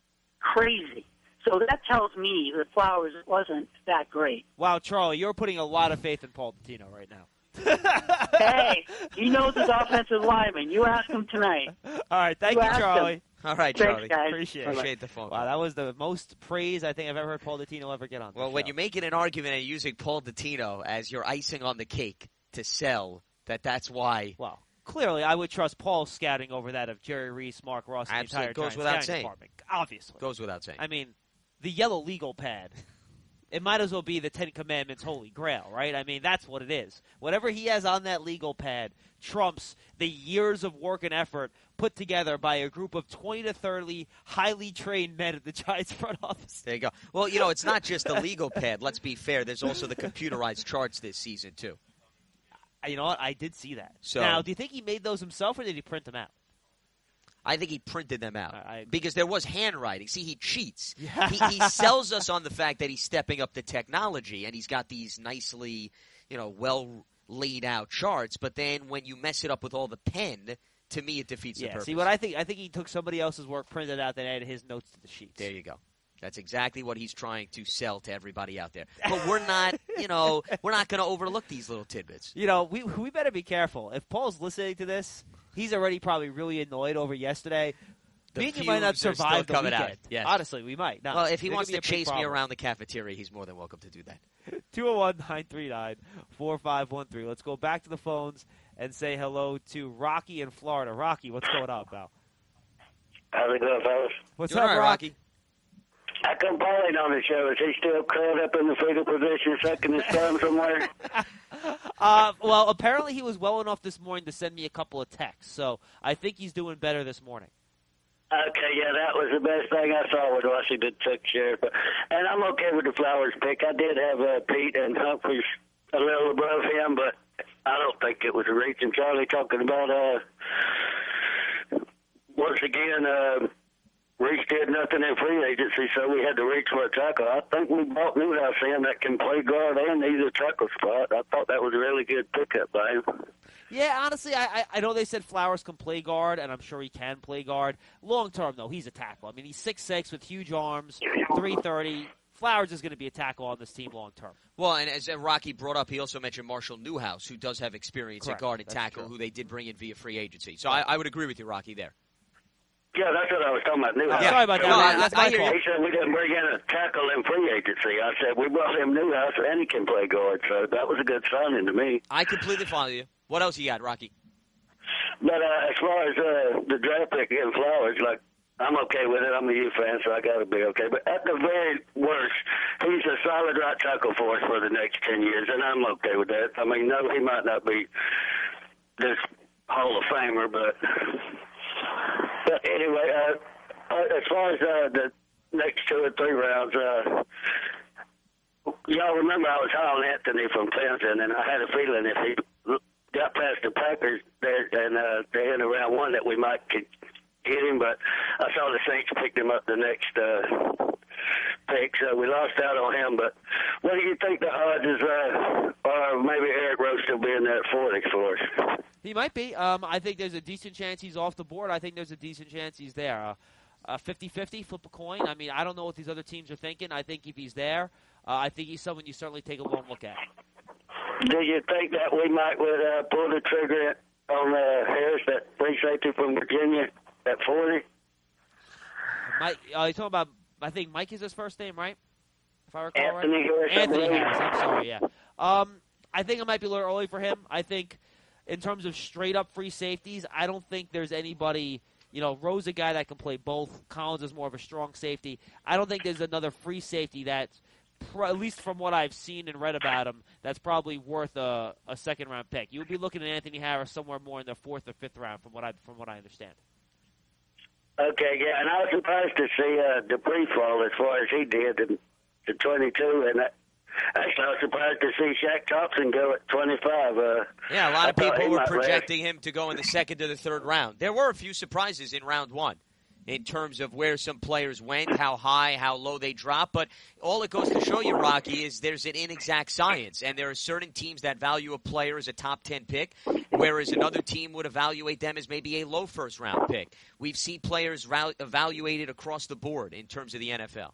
crazy. So that tells me that Flowers wasn't that great. Wow, Charlie, you're putting a lot of faith in Paul Dottino right now. Hey, he knows his offensive lineman. You ask him tonight. All right, thank You you, asked Charlie. him. All right, Thanks, Charlie. guys. Appreciate it. Appreciate the phone. Wow, that was the most praise I think I've ever heard Paul Dottino ever get on. Well, the when show. you're making an argument and using Paul Dottino as your icing on the cake to sell, that that's why. Well, clearly, I would trust Paul's scouting over that of Jerry Reese, Mark Ross, and the Absolutely. entire Goes Giants without scouting saying. department. Obviously. Goes without saying. I mean, the yellow legal pad. It might as well be the Ten Commandments Holy Grail, right? I mean, that's what it is. Whatever he has on that legal pad trumps the years of work and effort put together by a group of twenty to thirty highly trained men at the Giants front office. There you go. Well, you know, it's not just the legal pad. Let's be fair. There's also the computerized charts this season, too. You know what? I did see that. So- now, do you think he made those himself, or did he print them out? I think he printed them out I, I, because there was handwriting. See, he cheats. Yeah. he, he sells us on the fact that he's stepping up the technology, and he's got these nicely, you know, well laid out charts. But then when you mess it up with all the pen, to me, it defeats yeah, the purpose. See, what I think, I think he took somebody else's work, printed out, then added his notes to the sheets. There you go. That's exactly what he's trying to sell to everybody out there. But we're not, you know, we're not going to overlook these little tidbits. You know, we we better be careful. If Paul's listening to this, he's already probably really annoyed over yesterday. The Me and you might not fumes are survive still the coming weekend. out. Yes. Honestly, we might. No, well, if he There wants could to be a big chase me problem. around the cafeteria, he's more than welcome to do that. two oh one, nine three nine, four five one three. Let's go back to the phones and say hello to Rocky in Florida. Rocky, what's going on, pal? How's it going, fellas? What's Doing up, all right, Rocky? How come Paul ain't on the show? Is he still curled up in the fetal position, sucking his thumb somewhere? uh, well, apparently he was well enough this morning to send me a couple of texts, so I think he's doing better this morning. Okay, yeah, that was the best thing I saw with Washington took sheriff. And I'm okay with the Flowers pick. I did have uh, Pete and Humphreys a little above him, but I don't think it was a reach. And Charlie talking about, uh, once again, uh, Reach did nothing in free agency, so we had to reach for a tackle. I think we bought Newhouse in that can play guard and need a tackle spot. I thought that was a really good pickup by him. Yeah, honestly, I, I I know they said Flowers can play guard, and I'm sure he can play guard. Long term, though, he's a tackle. I mean, he's six six with huge arms, three thirty. Flowers is going to be a tackle on this team long term. Well, and as Rocky brought up, he also mentioned Marshall Newhouse, who does have experience Correct. at guard and That's tackle, true. who they did bring in via free agency. So I, I would agree with you, Rocky, there. Yeah, that's what I was talking about. Newhouse. Yeah. Sorry about that. No, Rocky. That's I- I my hear fault. He said we didn't bring in a tackle in free agency. I said we brought him Newhouse and he can play guard, so that was a good signing to me. I completely follow you. What else you got, Rocky? But uh, as far as uh, the draft pick in Flowers, like, I'm okay with it. I'm a U fan, so I got to be okay. But at the very worst, he's a solid right tackle for us for the next ten years, and I'm okay with that. I mean, no, he might not be this Hall of Famer, but but anyway, uh, uh, as far as uh, the next two or three rounds, uh, y'all remember I was high on Anthony from Clemson, and I had a feeling if he got past the Packers there and uh, they in round one that we might get get him, but I saw the Saints picked him up the next uh, pick, so we lost out on him. But what do you think the odds is, uh, or maybe Eric Rose still being there at forty for us? He might be. Um, I think there's a decent chance he's off the board. I think there's a decent chance he's there. Uh, uh, fifty-fifty, flip a coin. I mean, I don't know what these other teams are thinking. I think if he's there, uh, I think he's someone you certainly take a long look at. Do you think that we might would uh, pull the trigger on uh, Harris, that free safety from Virginia, at forty? Mike, uh, you're talking about, I think Mike is his first name, right? If I recall Anthony right. Harris. Anthony Harris. I'm sorry, yeah. Um, I think it might be a little early for him. I think in terms of straight-up free safeties, I don't think there's anybody, you know, Rose a guy that can play both. Collins is more of a strong safety. I don't think there's another free safety that's, pr- at least from what I've seen and read about him, that's probably worth a, a second-round pick. You would be looking at Anthony Harris somewhere more in the fourth or fifth round from what I, from what I understand. Okay, yeah, and I was surprised to see uh, Dupree fall as far as he did to, to twenty-two, and that, actually I was surprised to see Shaq Thompson go at twenty-five. Uh, Yeah, a lot of I thought people he were might projecting him to go in the second to the third round. There were a few surprises in round one in terms of where some players went, how high, how low they dropped. But all it goes to show you, Rocky, is there's an inexact science. And there are certain teams that value a player as a top ten pick, whereas another team would evaluate them as maybe a low first-round pick. We've seen players val- evaluated across the board in terms of the N F L.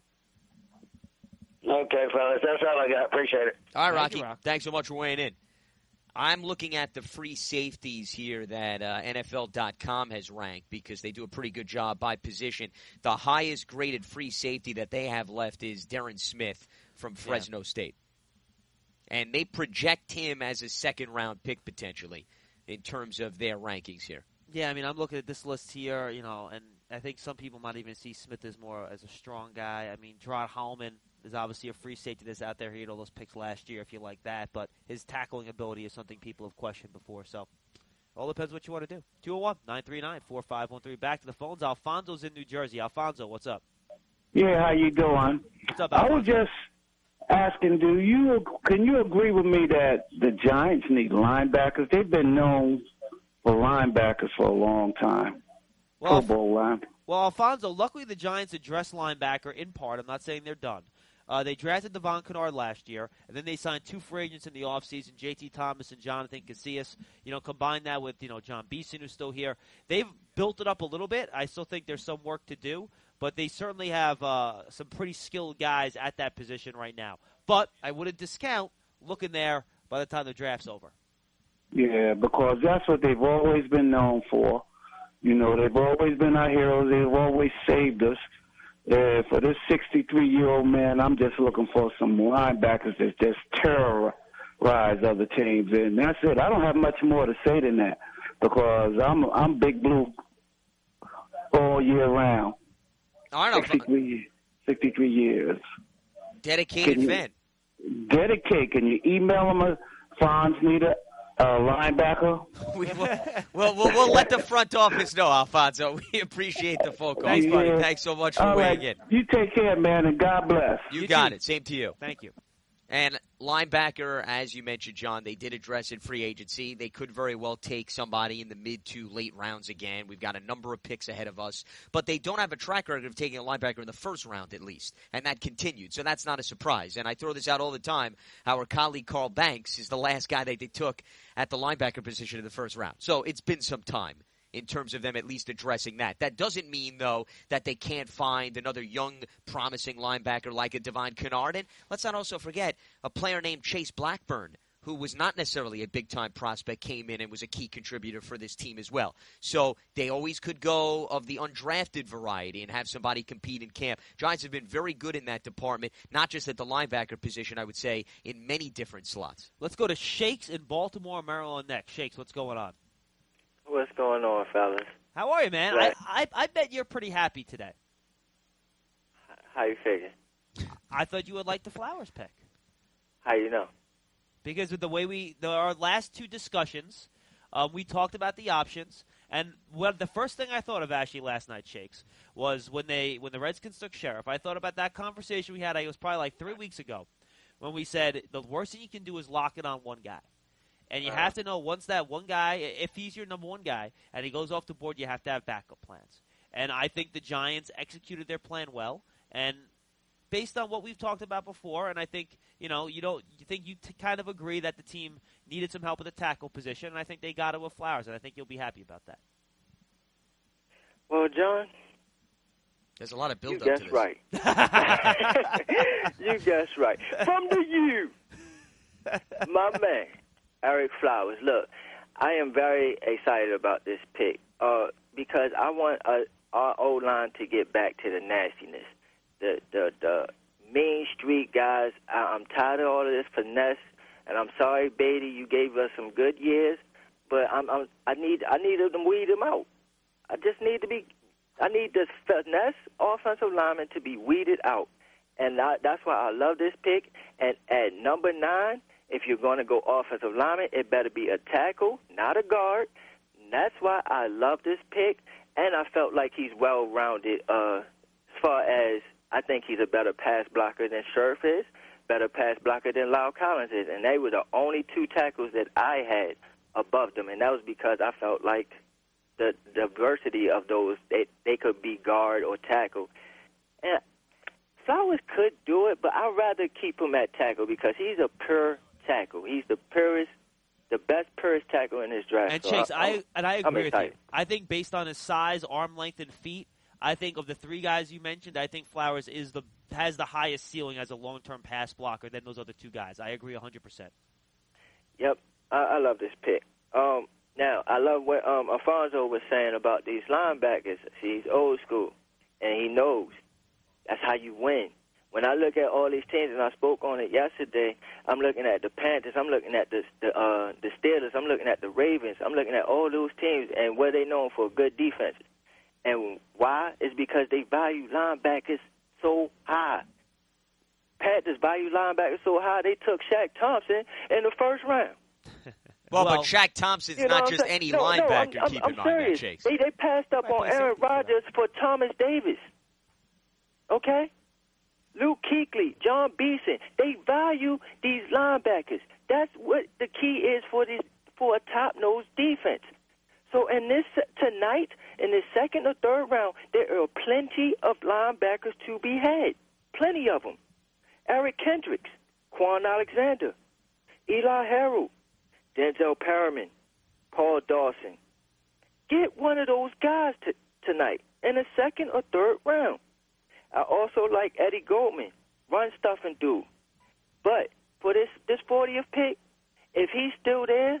Okay, fellas, that's all I got. Appreciate it. All right, Thank Rocky. you, Rock. Thanks so much for weighing in. I'm looking at the free safeties here that uh, N F L dot com has ranked because they do a pretty good job by position. The highest graded free safety that they have left is Darren Smith from Fresno yeah. State. And they project him as a second-round pick potentially in terms of their rankings here. Yeah, I mean, I'm looking at this list here, you know, and I think some people might even see Smith as more as a strong guy. I mean, Gerard Hallman is obviously a free safety that's out there. He had all those picks last year, if you like that. But his tackling ability is something people have questioned before. So all depends what you want to do. two oh one, nine three nine, four five one three. Back to the phones. Alfonso's in New Jersey. Alfonso, what's up? Yeah, how you doing? What's up, Alfonso? I was Alfonso? just asking, do you can you agree with me that the Giants need linebackers? They've been known for linebackers for a long time. Pro Bowl line. Well, Alfonso, luckily the Giants addressed linebacker in part. I'm not saying they're done. Uh, they drafted Devon Kennard last year, and then they signed two free agents in the offseason, J T Thomas and Jonathan Casillas. You know, combine that with, you know, John Beeson, who's still here. They've built it up a little bit. I still think there's some work to do, but they certainly have uh, some pretty skilled guys at that position right now. But I wouldn't discount looking there by the time the draft's over. Yeah, because that's what they've always been known for. You know, they've always been our heroes. They've always saved us. Uh, for this sixty-three-year-old man, I'm just looking for some linebackers that just terrorize other teams, and that's it. I don't have much more to say than that because I'm I'm Big Blue all year round. I don't know. sixty-three, sixty-three years. Dedicated you, fan. Dedicate. Can you email them a Fonz need a uh, linebacker? we will, well, we'll, we'll let the front office know, Alfonso. We appreciate the phone call. Thanks, buddy. Yeah. Thanks so much for All weighing right. in. You take care, man, and God bless. You, You got too. it. Same to you. Thank you. And linebacker, as you mentioned, John, they did address in free agency. They could very well take somebody in the mid to late rounds again. We've got a number of picks ahead of us. But they don't have a track record of taking a linebacker in the first round, at least. And that continued. So that's not a surprise. And I throw this out all the time. Our colleague Carl Banks is the last guy that they took at the linebacker position in the first round. So it's been some time in terms of them at least addressing that. That doesn't mean, though, that they can't find another young, promising linebacker like a Devon Kennard. And let's not also forget a player named Chase Blackburn, who was not necessarily a big-time prospect, came in and was a key contributor for this team as well. So they always could go of the undrafted variety and have somebody compete in camp. Giants have been very good in that department, not just at the linebacker position, I would say, in many different slots. Let's go to Shakes in Baltimore, Maryland next. Shakes, what's going on? What's going on, fellas? How are you, man? Right. I, I I bet you're pretty happy today. How you figure? I thought you would like the Flowers pick. How you know? Because of the way we, the, our last two discussions, uh, we talked about the options, and well, the first thing I thought of actually last night, Shakes, was when they when the Redskins took Sheriff. I thought about that conversation we had. It was probably like three weeks ago, when we said the worst thing you can do is lock it on one guy. And you have to know once that one guy, if he's your number one guy, and he goes off the board, you have to have backup plans. And I think the Giants executed their plan well. And based on what we've talked about before, and I think, you know, you don't, you think you t- kind of agree that the team needed some help at the tackle position, and I think they got it with Flowers, and I think you'll be happy about that. Well, John, there's a lot of build you up to guessed this. right. You guessed right. From the U, my man. Eric Flowers. Look, I am very excited about this pick uh, because I want uh, our O-line to get back to the nastiness, the the, the mean street guys. I, I'm tired of all of this finesse, and I'm sorry, Beatty, you gave us some good years, but I'm, I'm I need I need them to weed them out. I just need to be I need this finesse offensive lineman to be weeded out, and I, that's why I love this pick. And at number nine, if you're going to go offensive lineman, it better be a tackle, not a guard. And that's why I love this pick, and I felt like he's well-rounded uh, as far as I think he's a better pass blocker than Sheriff is, better pass blocker than Lyle Collins is, and they were the only two tackles that I had above them, and that was because I felt like the diversity of those, they, they could be guard or tackle. And Flowers could do it, but I'd rather keep him at tackle because he's a pure tackle. He's the purest, the best purest tackle in this draft. And so Chase, I, I and I I'm agree with excited. you. I think based on his size, arm length, and feet, I think of the three guys you mentioned, I think Flowers is the has the highest ceiling as a long-term pass blocker than those other two guys. I agree one hundred percent. Yep, I, I love this pick. Um, now, I love what um, Alfonso was saying about these linebackers. See, he's old school, and he knows that's how you win. When I look at all these teams, and I spoke on it yesterday, I'm looking at the Panthers, I'm looking at the the, uh, the Steelers, I'm looking at the Ravens, I'm looking at all those teams and where they known for good defenses. And why? It's because they value linebackers so high. Panthers value linebackers so high, they took Shaq Thompson in the first round. Well, Well, but Shaq Thompson's You know not what just I'm saying? any no, linebacker, no, I'm, keep I'm, in I'm mind that, serious. Chase. They, they passed up on Aaron Rodgers for Thomas Davis. Okay? Luke Kuechly, John Beeson, they value these linebackers. That's what the key is for this for a top-nose defense. So in this tonight, in the second or third round, there are plenty of linebackers to be had. Plenty of them. Eric Kendricks, Quan Alexander, Eli Harold, Denzel Perriman, Paul Dawson. Get one of those guys t- tonight in the second or third round. I also like Eddie Goldman, run stuff and do. But for this, this fortieth pick, if he's still there,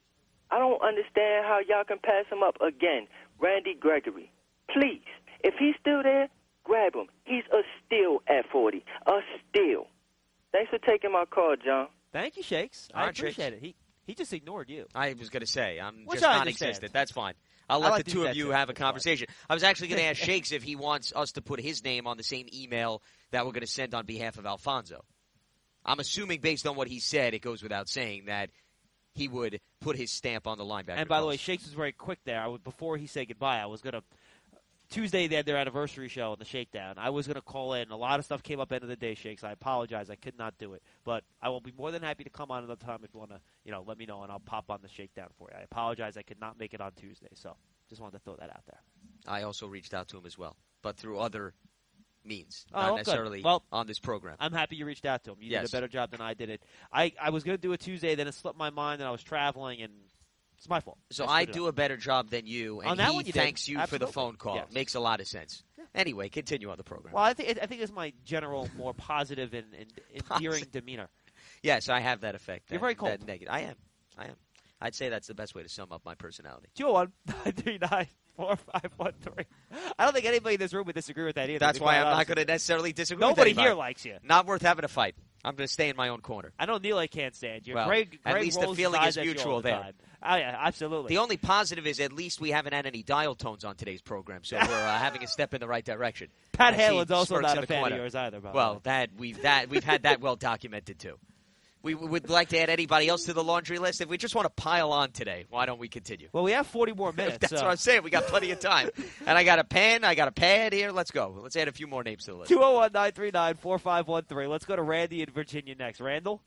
I don't understand how y'all can pass him up again. Randy Gregory, please, if he's still there, grab him. He's a steal at forty, a steal. Thanks for taking my call, John. Thank you, Shakes. I Right, appreciate Shakes. it. He he just ignored you. I was going to say, I'm Which just I non-existent. understand. That's fine. I'll I let like the to two do of that you too. have a It's fine. conversation. I was actually going to ask Shakes if he wants us to put his name on the same email that we're going to send on behalf of Alfonso. I'm assuming, based on what he said, it goes without saying that he would put his stamp on the linebacker. And by the way, post. Shakes was very quick there. I would, before he said goodbye, I was going to Tuesday they had their anniversary show on the Shakedown. I was going to call in. A lot of stuff came up end of the day, Shakes. I apologize. I could not do it. But I will be more than happy to come on another time if you want to, you know, let me know, and I'll pop on the Shakedown for you. I apologize. I could not make it on Tuesday, so just wanted to throw that out there. I also reached out to him as well, but through other means, Oh, not good. necessarily Well, on this program. I'm happy you reached out to him. You Yes. did a better job than I did it. I, I was going to do it Tuesday, then it slipped my mind, and I was traveling, and it's my fault. So I I screwed it do up. a better job than you, On and that he one you did. thanks you for Absolutely. the phone call. Yes. Makes a lot of sense. Anyway, continue on the program. Well, I think I think it's my general, more positive and, and endearing demeanor. Yes, I have that effect. You're that- very cold. that negative. I am. I am. I'd say that's the best way to sum up my personality. two oh one, nine three nine, four five one three. I don't think anybody in this room would disagree with that either. That's to be why quite I'm not honest going to with you. necessarily disagree Nobody with anybody. here likes you. Not worth having a fight. I'm going to stay in my own corner. I know Neil can't stand you. Well, Greg, at Greg least the rolls feeling his is eyes at you mutual all the there. time. Oh, yeah, absolutely. The only positive is at least we haven't had any dial tones on today's program, so we're uh, having a step in the right direction. Pat I see Halen's also smirks not in a the fan corner. of yours either, by the Well, way. that we've that we've had that well documented too. We would like to add anybody else to the laundry list. If we just want to pile on today, why don't we continue? Well, we have forty more minutes. That's so. what I'm saying. We got plenty of time. And I got a pen. I got a pad here. Let's go. Let's add a few more names to the list. two oh one, nine three nine, four five one three. Let's go to Randy in Virginia next. Randall?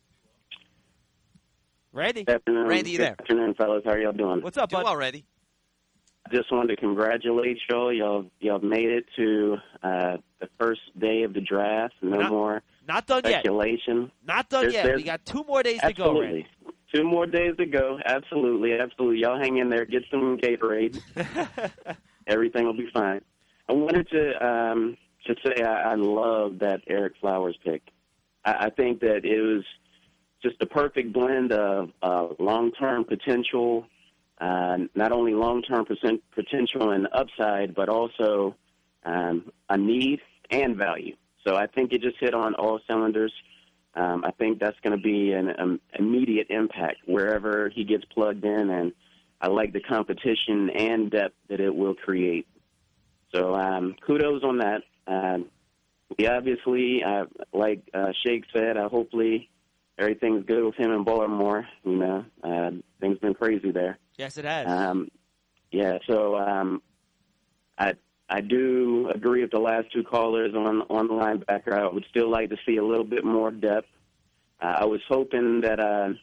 Randy? Good afternoon. Randy, you there? Good afternoon, fellas. How are y'all doing? What's up, Doing bud? well, Randy. I just wanted to congratulate y'all. Y'all, y'all made it to uh, the first day of the draft. No Not- more Not done yet. speculation. Not done There's- yet. there's- We got two more days to go, Absolutely. Randy. Two more days to go. Absolutely, absolutely. Y'all hang in there. Get some Gatorade. Everything will be fine. I wanted to um, just say I, I love that Eric Flowers pick. I, I think that it was just the perfect blend of uh, long-term potential, uh, not only long-term percent potential and upside, but also um, a need and value. So I think it just hit on all cylinders. Um, I think that's going to be an um, immediate impact wherever he gets plugged in, and I like the competition and depth that it will create. So um, kudos on that. Um, we obviously, uh, like uh, Shake said, uh, hopefully everything's good with him in Baltimore. You know, uh, things been crazy there. Yes, it has. Um, yeah, so um, I I do agree with the last two callers on on the linebacker. I would still like to see a little bit more depth. Uh, I was hoping that uh,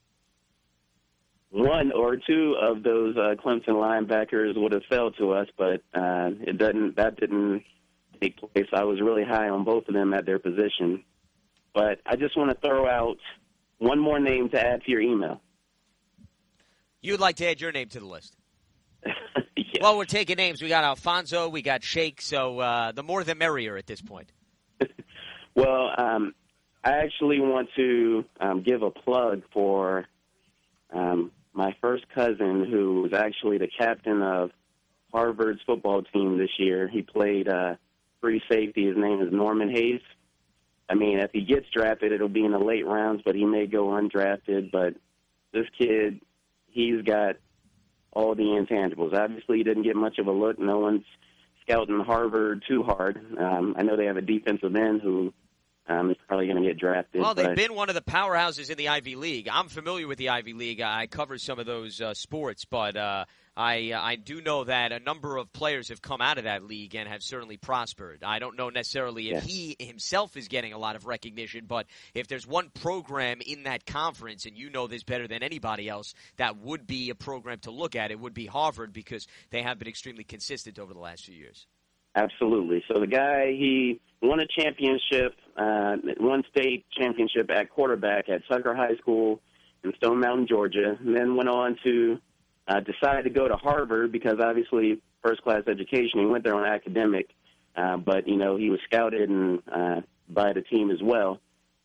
one or two of those uh, Clemson linebackers would have fell to us, but uh, it doesn't. That didn't take place. I was really high on both of them at their position. But I just want to throw out one more name to add to your email. You'd like to add your name to the list. Well, we're taking names. We got Alfonso, we got Shake, so uh, the more the merrier at this point. Well, um, I actually want to um, give a plug for um, my first cousin, who was actually the captain of Harvard's football team this year. He played uh, free safety. His name is Norman Hayes. I mean, if he gets drafted, it'll be in the late rounds, but he may go undrafted. But this kid, he's got all the intangibles. Obviously, he didn't get much of a look. No one's scouting Harvard too hard. Um, I know they have a defensive end who Um, he's probably going to get drafted. Well, they've but, been one of the powerhouses in the Ivy League. I'm familiar with the Ivy League. I cover some of those uh, sports, but uh, I I do know that a number of players have come out of that league and have certainly prospered. I don't know necessarily if yeah. he himself is getting a lot of recognition, but if there's one program in that conference, and you know this better than anybody else, that would be a program to look at, it would be Harvard, because they have been extremely consistent over the last few years. Absolutely. So the guy, he won a championship, uh, one state championship at quarterback at Tucker High School in Stone Mountain, Georgia, and then went on to uh, decide to go to Harvard because obviously first-class education. He went there on academic, uh, but, you know, he was scouted and uh, by the team as well,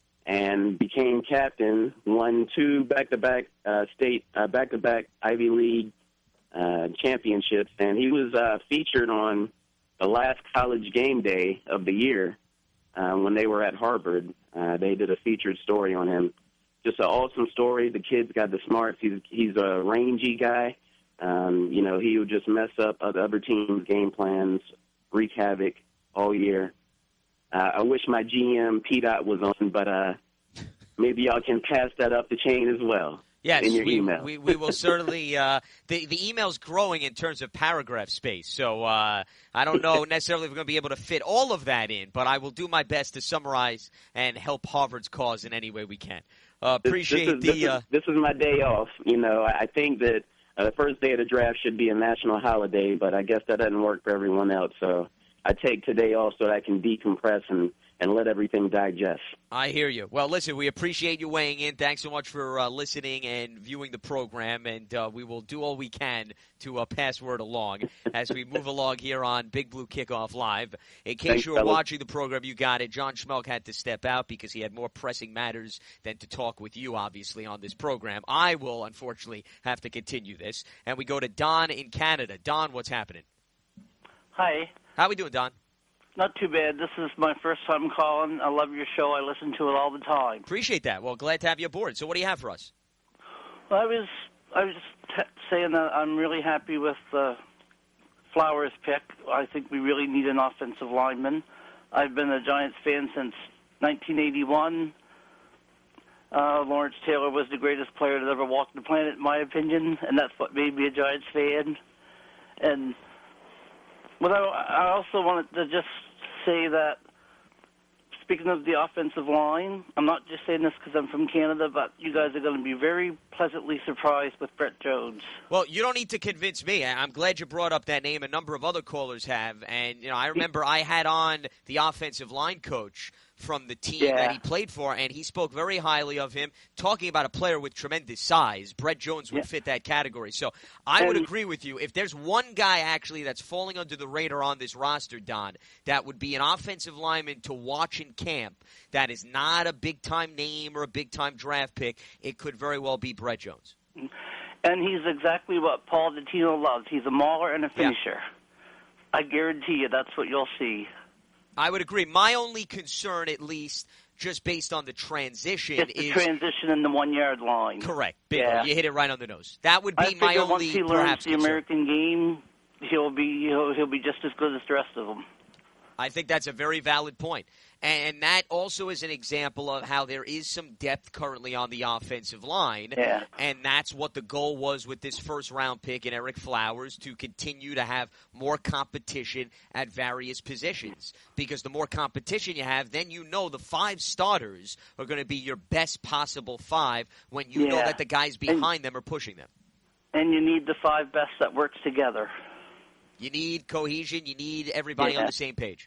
and became captain, won two back-to-back uh, state, uh, back-to-back Ivy League uh, championships, and he was uh, featured on the last college game day of the year uh, when they were at Harvard. Uh, they did a featured story on him. Just an awesome story. The kid's got the smarts. He's he's a rangy guy. Um, you know, he would just mess up other, other teams' game plans, wreak havoc all year. Uh, I wish my G M, P-Dot, was on, but uh, maybe y'all can pass that up the chain as well. Yes, in your we, email. we, we will certainly uh, – the, the email's growing in terms of paragraph space, so uh, I don't know necessarily if we're going to be able to fit all of that in, but I will do my best to summarize and help Harvard's cause in any way we can. Uh, appreciate this, this is, the this, uh, is, this is my day off. You know, I think that uh, the first day of the draft should be a national holiday, but I guess that doesn't work for everyone else, so I take today off so that I can decompress and, and let everything digest. I hear you. Well, listen, we appreciate you weighing in. Thanks so much for uh, listening and viewing the program, and uh, we will do all we can to uh, pass word along as we move along here on Big Blue Kickoff Live. In case Thanks, you were fellas. watching the program, you got it. John Schmelk had to step out because he had more pressing matters than to talk with you, obviously, on this program. I will, unfortunately, have to continue this. And we go to Don in Canada. Don, what's happening? Hi. How we doing, Don? Not too bad. This is my first time calling. I love your show. I listen to it all the time. Appreciate that. Well, glad to have you aboard. So what do you have for us? Well, I was I was just t- saying that I'm really happy with the Flowers pick. I think we really need an offensive lineman. I've been a Giants fan since nineteen eighty-one. Uh, Lawrence Taylor was the greatest player that ever walked the planet, in my opinion, and that's what made me a Giants fan. And Well, I also wanted to just say that, speaking of the offensive line, I'm not just saying this because I'm from Canada, but you guys are going to be very pleasantly surprised with Brett Jones. Well, you don't need to convince me. I'm glad you brought up that name. A number of other callers have. And, you know, I remember I had on the offensive line coach from the team Yeah. that he played for, and he spoke very highly of him, talking about a player with tremendous size. Brett Jones would Yeah. fit that category. So I would And- agree with you. If there's one guy actually that's falling under the radar on this roster, Don, that would be an offensive lineman to watch in camp that is not a big-time name or a big-time draft pick, it could very well be Brett Jones. And he's exactly what Paul Dottino loves. He's a mauler and a finisher. I guarantee you that's what you'll see. I would agree. My only concern, at least, just based on the transition, It's the is transition in the one-yard line. correct. Bingo. Yeah. You hit it right on the nose. That would be I my figure once only he learns perhaps the concern. American game, he'll be he'll, he'll be just as good as the rest of them. I think that's a very valid point. And that also is an example of how there is some depth currently on the offensive line. Yeah. And that's what the goal was with this first-round pick in Eric Flowers, to continue to have more competition at various positions. Because the more competition you have, then you know the five starters are going to be your best possible five when you know Yeah. that the guys behind them are pushing them. And you need the five best that works together. You need cohesion. You need everybody on Yeah. the same page.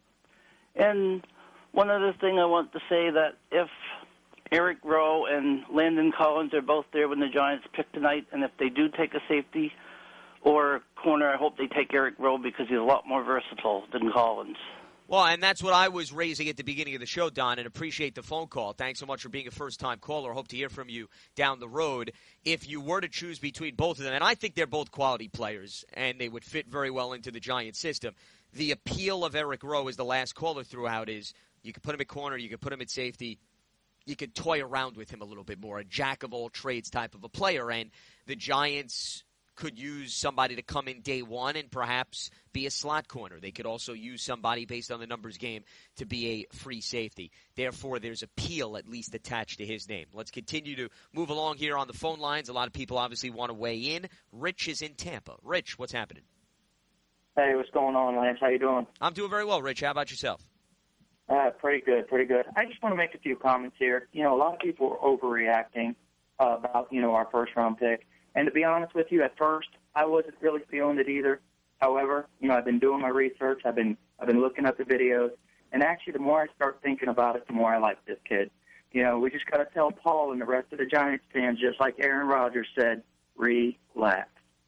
And one other thing I want to say, that if Eric Rowe and Landon Collins are both there when the Giants pick tonight, and if they do take a safety or corner, I hope they take Eric Rowe because he's a lot more versatile than Collins. Well, and that's what I was raising at the beginning of the show, Don, and appreciate the phone call. Thanks so much for being a first-time caller. Hope to hear from you down the road. If you were to choose between both of them, and I think they're both quality players, and they would fit very well into the Giants system, the appeal of Eric Rowe, as the last caller threw out, is you could put him at corner, you could put him at safety, you could toy around with him a little bit more, a jack-of-all-trades type of a player, and the Giants could use somebody to come in day one and perhaps be a slot corner. They could also use somebody based on the numbers game to be a free safety. Therefore, there's appeal at least attached to his name. Let's continue to move along here on the phone lines. A lot of people obviously want to weigh in. Rich is in Tampa. Rich, what's happening? Hey, what's going on, Lance? How you doing? I'm doing very well, Rich. How about yourself? Uh, pretty good, pretty good. I just want to make a few comments here. You know, a lot of people are overreacting uh, about, you know, our first-round pick. And to be honest with you, at first, I wasn't really feeling it either. However, you know, I've been doing my research. I've been I've been looking up the videos. And actually, the more I start thinking about it, the more I like this kid. You know, we just got to tell Paul and the rest of the Giants fans, just like Aaron Rodgers said, relax.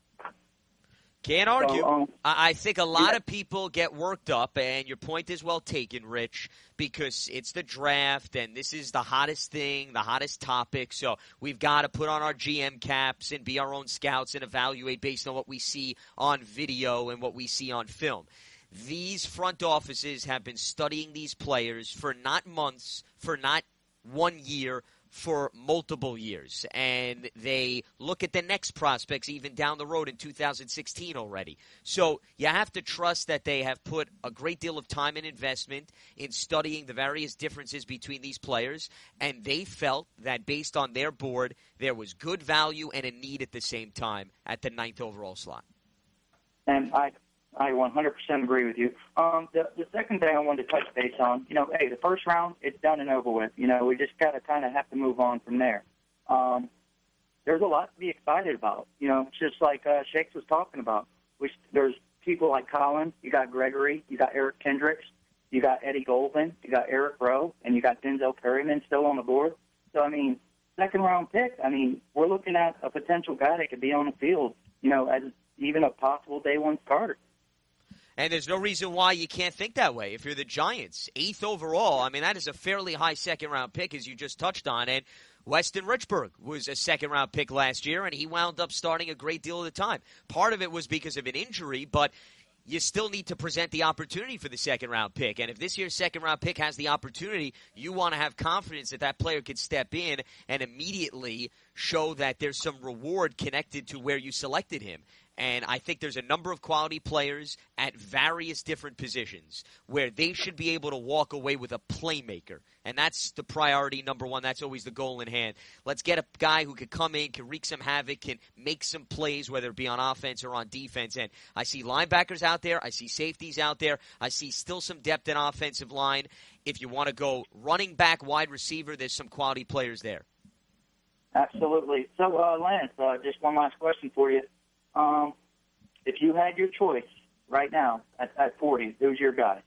Can't argue. So, um, I think a lot yeah. of people get worked up, and your point is well taken, Rich, because it's the draft, and this is the hottest thing, the hottest topic. So we've got to put on our G M caps and be our own scouts and evaluate based on what we see on video and what we see on film. These front offices have been studying these players for not months, for not one year, for multiple years, and they look at the next prospects even down the road in two thousand sixteen already. So you have to trust that they have put a great deal of time and investment in studying the various differences between these players, and they felt that based on their board, there was good value and a need at the same time at the ninth overall slot. And I I one hundred percent agree with you. Um, the, the second thing I wanted to touch base on, you know, hey, the first round, it's done and over with. You know, we just got to kind of have to move on from there. Um, there's a lot to be excited about. You know, just like uh, Shakes was talking about. Which there's people like Colin, you got Gregory, you got Eric Kendricks, you got Eddie Goldman, you got Eric Rowe, and you got Denzel Perryman still on the board. So, I mean, second round pick, I mean, we're looking at a potential guy that could be on the field, you know, as even a possible day one starter. And there's no reason why you can't think that way if you're the Giants. Eighth overall, I mean, that is a fairly high second-round pick, as you just touched on. And Weston Richburg was a second-round pick last year, and he wound up starting a great deal of the time. Part of it was because of an injury, but you still need to present the opportunity for the second-round pick. And if this year's second-round pick has the opportunity, you want to have confidence that that player could step in and immediately show that there's some reward connected to where you selected him. And I think there's a number of quality players at various different positions where they should be able to walk away with a playmaker. And that's the priority number one. That's always the goal in hand. Let's get a guy who can come in, can wreak some havoc, can make some plays, whether it be on offense or on defense. And I see linebackers out there. I see safeties out there. I see still some depth in offensive line. If you want to go running back, wide receiver, there's some quality players there. Absolutely. So, uh, Lance, uh, just one last question for you. Um, if you had your choice right now at, at forty, who's your guy?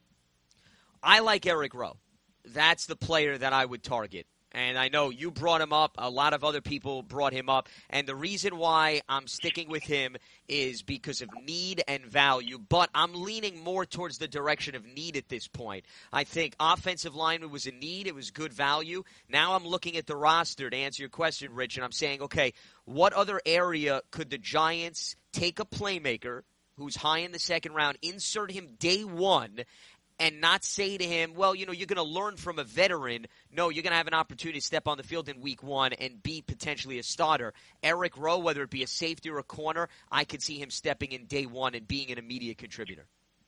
I like Eric Rowe. That's the player that I would target. And I know you brought him up. A lot of other people brought him up. And the reason why I'm sticking with him is because of need and value. But I'm leaning more towards the direction of need at this point. I think offensive lineman was a need. It was good value. Now I'm looking at the roster to answer your question, Rich, and I'm saying, okay, what other area could the Giants take a playmaker who's high in the second round, insert him day one, and not say to him, well, you know, you're going to learn from a veteran. No, you're going to have an opportunity to step on the field in week one and be potentially a starter. Eric Rowe, whether it be a safety or a corner, I could see him stepping in day one and being an immediate contributor.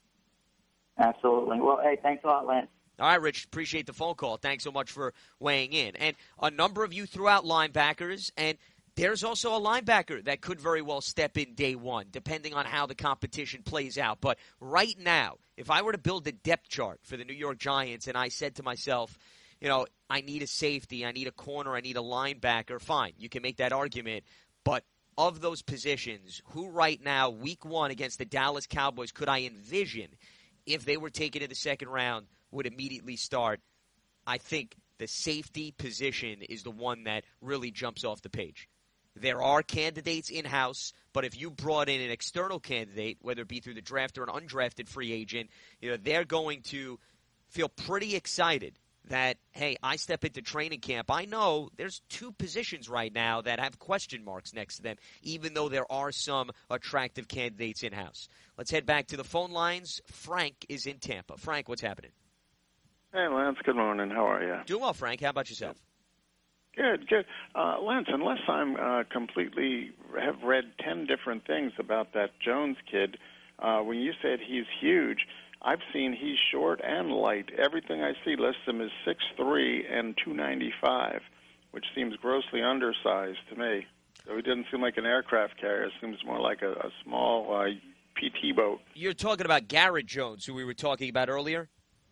Absolutely. Well, hey, thanks a lot, Lance. All right, Rich, appreciate the phone call. Thanks so much for weighing in. And a number of you threw out linebackers, and there's also a linebacker that could very well step in day one, depending on how the competition plays out. But right now, if I were to build a depth chart for the New York Giants and I said to myself, you know, I need a safety, I need a corner, I need a linebacker, fine, you can make that argument. But of those positions, who right now, week one against the Dallas Cowboys, could I envision, if they were taken in the second round, would immediately start? I think the safety position is the one that really jumps off the page. There are candidates in-house, but if you brought in an external candidate, whether it be through the draft or an undrafted free agent, you know, they're going to feel pretty excited that, hey, I step into training camp. I know there's two positions right now that have question marks next to them, even though there are some attractive candidates in-house. Let's head back to the phone lines. Frank is in Tampa. Frank, what's happening? Hey, Lance. Good morning. How are you? Doing well, Frank. How about yourself? Good, good. Uh, Lance, unless I'm uh, completely have read ten different things about that Jones kid, uh, when you said he's huge, I've seen he's short and light. Everything I see lists him as six three and two ninety-five, which seems grossly undersized to me. So he doesn't seem like an aircraft carrier. It seems more like a, a small uh, P T boat. You're talking about Garrett Jones, who we were talking about earlier?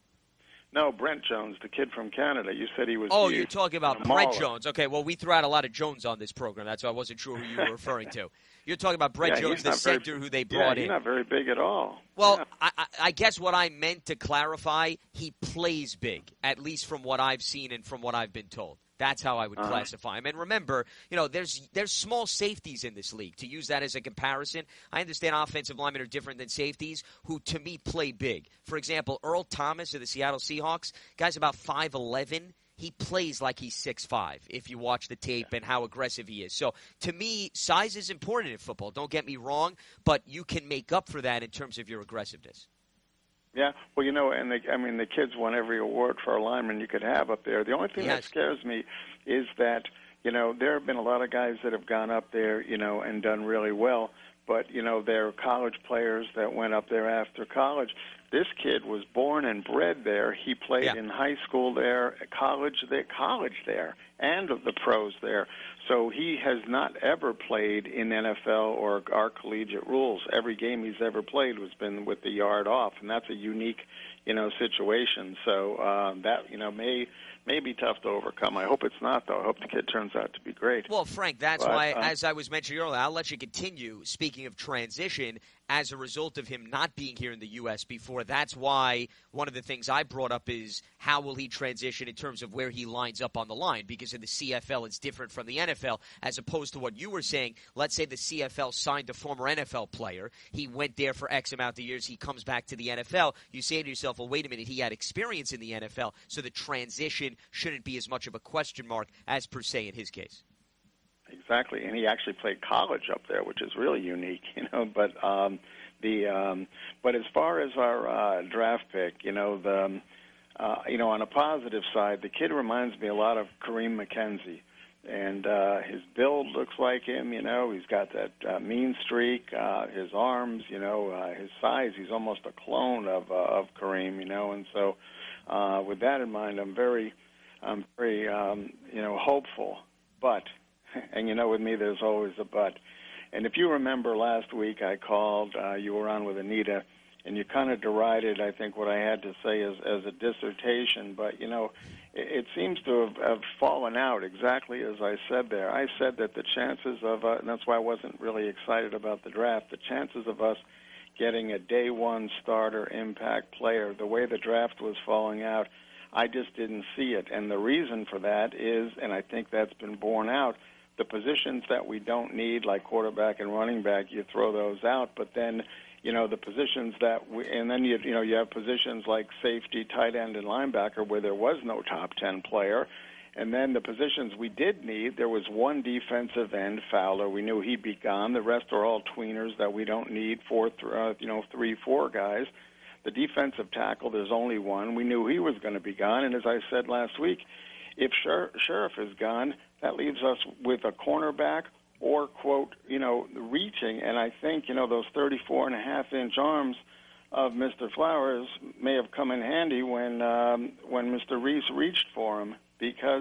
No, Brent Jones, the kid from Canada. You said he was. Oh, huge. you're talking about A Brett mauler. Jones. Okay, well, we threw out a lot of Jones on this program. That's why I wasn't sure who you were referring to. You're talking about Brett Yeah, Jones, he's the not very- center who they Yeah, brought he's in. not very big at all. Well, Yeah. I, I- I guess what I meant to clarify, he plays big, at least from what I've seen and from what I've been told. That's how I would Uh-huh. classify him. And remember, you know, there's there's small safeties in this league. To use that as a comparison, I understand offensive linemen are different than safeties, who to me play big. For example, Earl Thomas of the Seattle Seahawks, guy's about five eleven. He plays like he's six five if you watch the tape and how aggressive he is. So to me, size is important in football. Don't get me wrong, but you can make up for that in terms of your aggressiveness. Yeah, well, you know, and the, I mean, the kids won every award for a lineman you could have up there. The only thing that Yes. scares me is that, you know, there have been a lot of guys that have gone up there, you know, and done really well, but, you know, they're college players that went up there after college. This kid was born and bred there. He played Yeah. in high school there, college there, college there, and the pros there. So he has not ever played in N F L or our collegiate rules. Every game he's ever played has been with the yard off, and that's a unique, you know, situation. So uh, that, you know, may may be tough to overcome. I hope it's not, though. I hope the kid turns out to be great. Well, Frank, that's But, why, um, as I was mentioning earlier, I'll let you continue. Speaking of transition, as a result of him not being here in the U S before, that's why one of the things I brought up is how will he transition in terms of where he lines up on the line, because in the C F L it's different from the N F L, as opposed to what you were saying. Let's say the C F L signed a former N F L player. He went there for X amount of years. He comes back to the N F L. You say to yourself, well, wait a minute, he had experience in the N F L, so the transition shouldn't be as much of a question mark as per se in his case. Exactly, and he actually played college up there, which is really unique, you know. But um, the um, but as far as our uh, draft pick, you know, the um, uh, you know, on a positive side, the kid reminds me a lot of Kareem McKenzie, and uh, his build looks like him. You know, he's got that uh, mean streak, uh, his arms, you know, uh, his size. He's almost a clone of uh, of Kareem, you know, and so uh, with that in mind, I'm very, I'm very, um, you know, hopeful, but. And, you know, with me, there's always a but. And if you remember last week, I called, uh, you were on with Anita, and you kind of derided, I think, what I had to say as, as a dissertation. But, you know, it, it seems to have, have fallen out exactly as I said there. I said that the chances of, uh, and that's why I wasn't really excited about the draft, the chances of us getting a day one starter impact player, the way the draft was falling out, I just didn't see it. And the reason for that is, and I think that's been borne out, the positions that we don't need, like quarterback and running back, you throw those out. But then, you know, the positions that we, and then you, you know, you have positions like safety, tight end, and linebacker where there was no top ten player. And then the positions we did need, there was one defensive end, Fowler. We knew he'd be gone. The rest are all tweeners that we don't need, four, th- uh, you know, three, four guys. The defensive tackle, there's only one. We knew he was going to be gone. And as I said last week, if Sher- Sheriff is gone, that leaves us with a cornerback or, quote, you know, reaching. And I think, you know, those thirty-four and a half inch arms of Mister Flowers may have come in handy when um, when Mister Reese reached for him, because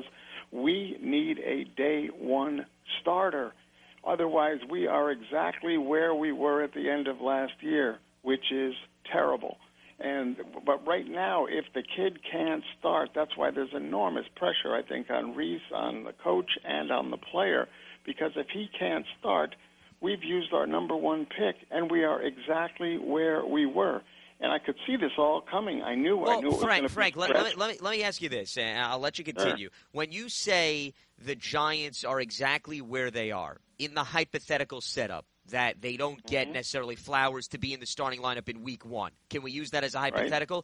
we need a day one starter. Otherwise, we are exactly where we were at the end of last year, which is terrible. And but right now, if the kid can't start, that's why there's enormous pressure, I think, on Reese, on the coach, and on the player. Because if he can't start, we've used our number one pick, and we are exactly where we were. And I could see this all coming. I knew. Well, I knew it was Frank, going to Frank, be let, let, me, let me let me ask you this, and I'll let you continue. Sure. When you say the Giants are exactly where they are in the hypothetical setup, that they don't get mm-hmm. necessarily Flowers to be in the starting lineup in week one. Can we use that as a hypothetical? Right.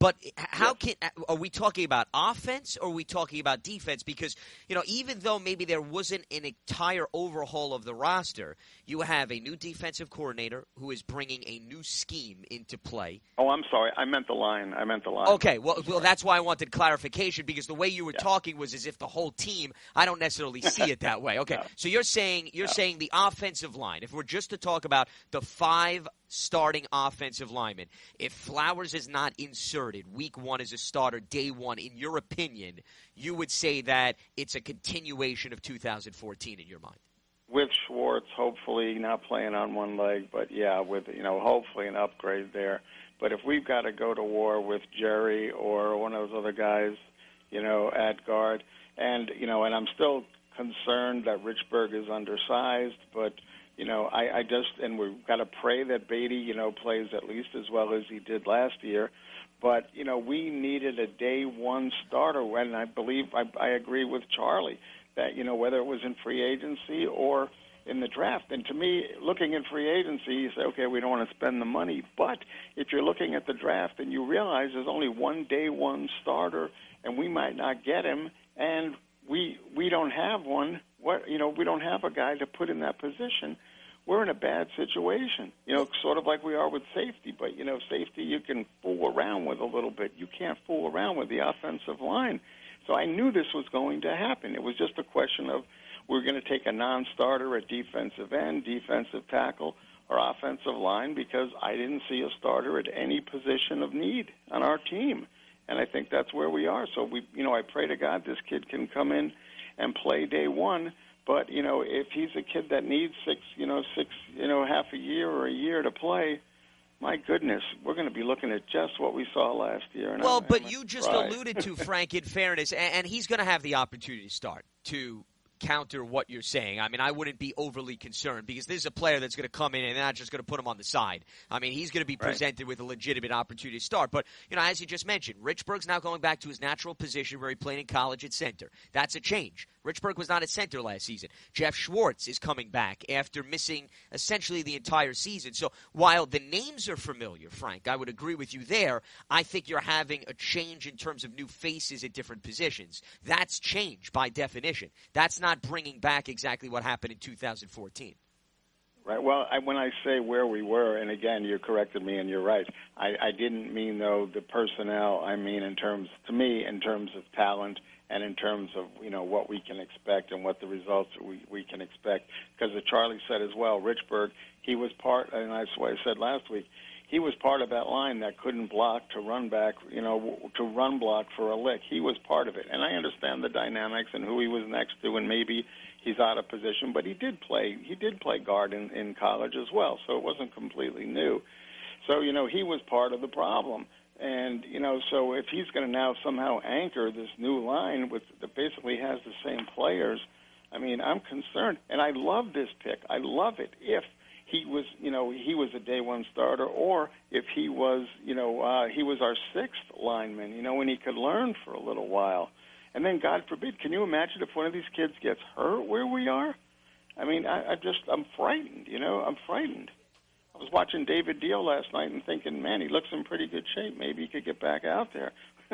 But how can are we talking about offense or are we talking about defense? Because, you know, even though maybe there wasn't an entire overhaul of the roster, you have a new defensive coordinator who is bringing a new scheme into play. Oh, I'm sorry. I meant the line. I meant the line. Okay, well, well that's why I wanted clarification, because the way you were yeah. talking was as if the whole team, I don't necessarily see it that way. Okay, no. So you're saying you're no. saying the offensive line, if we're just to talk about the five starting offensive linemen, if Flowers is not inserted week one as a starter, day one, in your opinion, you would say that it's a continuation of two thousand fourteen in your mind? With Schwartz, hopefully not playing on one leg, but yeah, with, you know, hopefully an upgrade there. But if we've got to go to war with Jerry or one of those other guys, you know, at guard, and, you know, and I'm still concerned that Richburg is undersized, but, you know, I, I just, and we've got to pray that Beatty, you know, plays at least as well as he did last year. But, you know, we needed a day one starter, and I believe, I, I agree with Charlie, that, you know, whether it was in free agency or in the draft. And to me, looking in free agency, you say, okay, we don't want to spend the money. But if you're looking at the draft and you realize there's only one day one starter and we might not get him, and we we don't have one, what you know, we don't have a guy to put in that position, we're in a bad situation. You know, sort of like we are with safety. But, you know, safety you can fool around with a little bit. You can't fool around with the offensive line. So I knew this was going to happen. It was just a question of we're going to take a non-starter at defensive end, defensive tackle, or offensive line, because I didn't see a starter at any position of need on our team. And I think that's where we are. So, we, you know, I pray to God this kid can come in and play day one. But, you know, if he's a kid that needs six, you know, six, you know, half a year or a year to play, my goodness, we're going to be looking at just what we saw last year. And well, I'm, but I'm you just right. alluded to, Frank, in fairness, and, and he's going to have the opportunity to start to counter what you're saying. I mean, I wouldn't be overly concerned because this is a player that's going to come in and not just going to put him on the side. I mean, he's going to be right. presented with a legitimate opportunity to start. But, you know, as you just mentioned, Richburg's now going back to his natural position where he played in college at center. That's a change. Richburg was not at center last season. Jeff Schwartz is coming back after missing essentially the entire season. So while the names are familiar, Frank, I would agree with you there. I think you're having a change in terms of new faces at different positions. That's change by definition. That's not bringing back exactly what happened in two thousand fourteen. Right. Well, I, when I say where we were, and again, you corrected me, and you're right. I, I didn't mean, though, the personnel. I mean, in terms, to me, in terms of talent and in terms of, you know, what we can expect and what the results we, we can expect. Because as Charlie said as well, Richburg, he was part, and that's what I said last week, he was part of that line that couldn't block to run back, you know, to run block for a lick. He was part of it. And I understand the dynamics and who he was next to, and maybe he's out of position, but he did play he did play guard in, in college as well, so it wasn't completely new. So, you know, he was part of the problem. And, you know, so if he's going to now somehow anchor this new line with that basically has the same players, I mean, I'm concerned. And I love this pick. I love it if he was, you know, he was a day one starter, or if he was, you know, uh, he was our sixth lineman, you know, and he could learn for a little while. And then, God forbid, can you imagine if one of these kids gets hurt where we are? I mean, I, I just, I'm frightened, you know, I'm frightened. I was watching David Deal last night and thinking, man, he looks in pretty good shape. Maybe he could get back out there.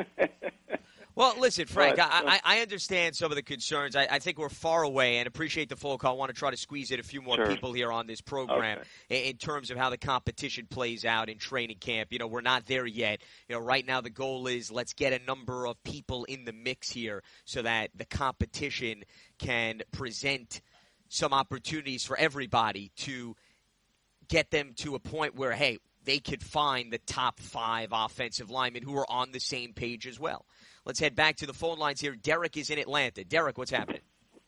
Well, listen, Frank, but, I, I, I understand some of the concerns. I, I think we're far away and appreciate the phone call. I want to try to squeeze in a few more sure. people here on this program okay. in, in terms of how the competition plays out in training camp. You know, we're not there yet. You know, right now the goal is let's get a number of people in the mix here so that the competition can present some opportunities for everybody to get them to a point where, hey, they could find the top five offensive linemen who are on the same page as well. Let's head back to the phone lines here. Derek is in Atlanta. Derek, what's happening?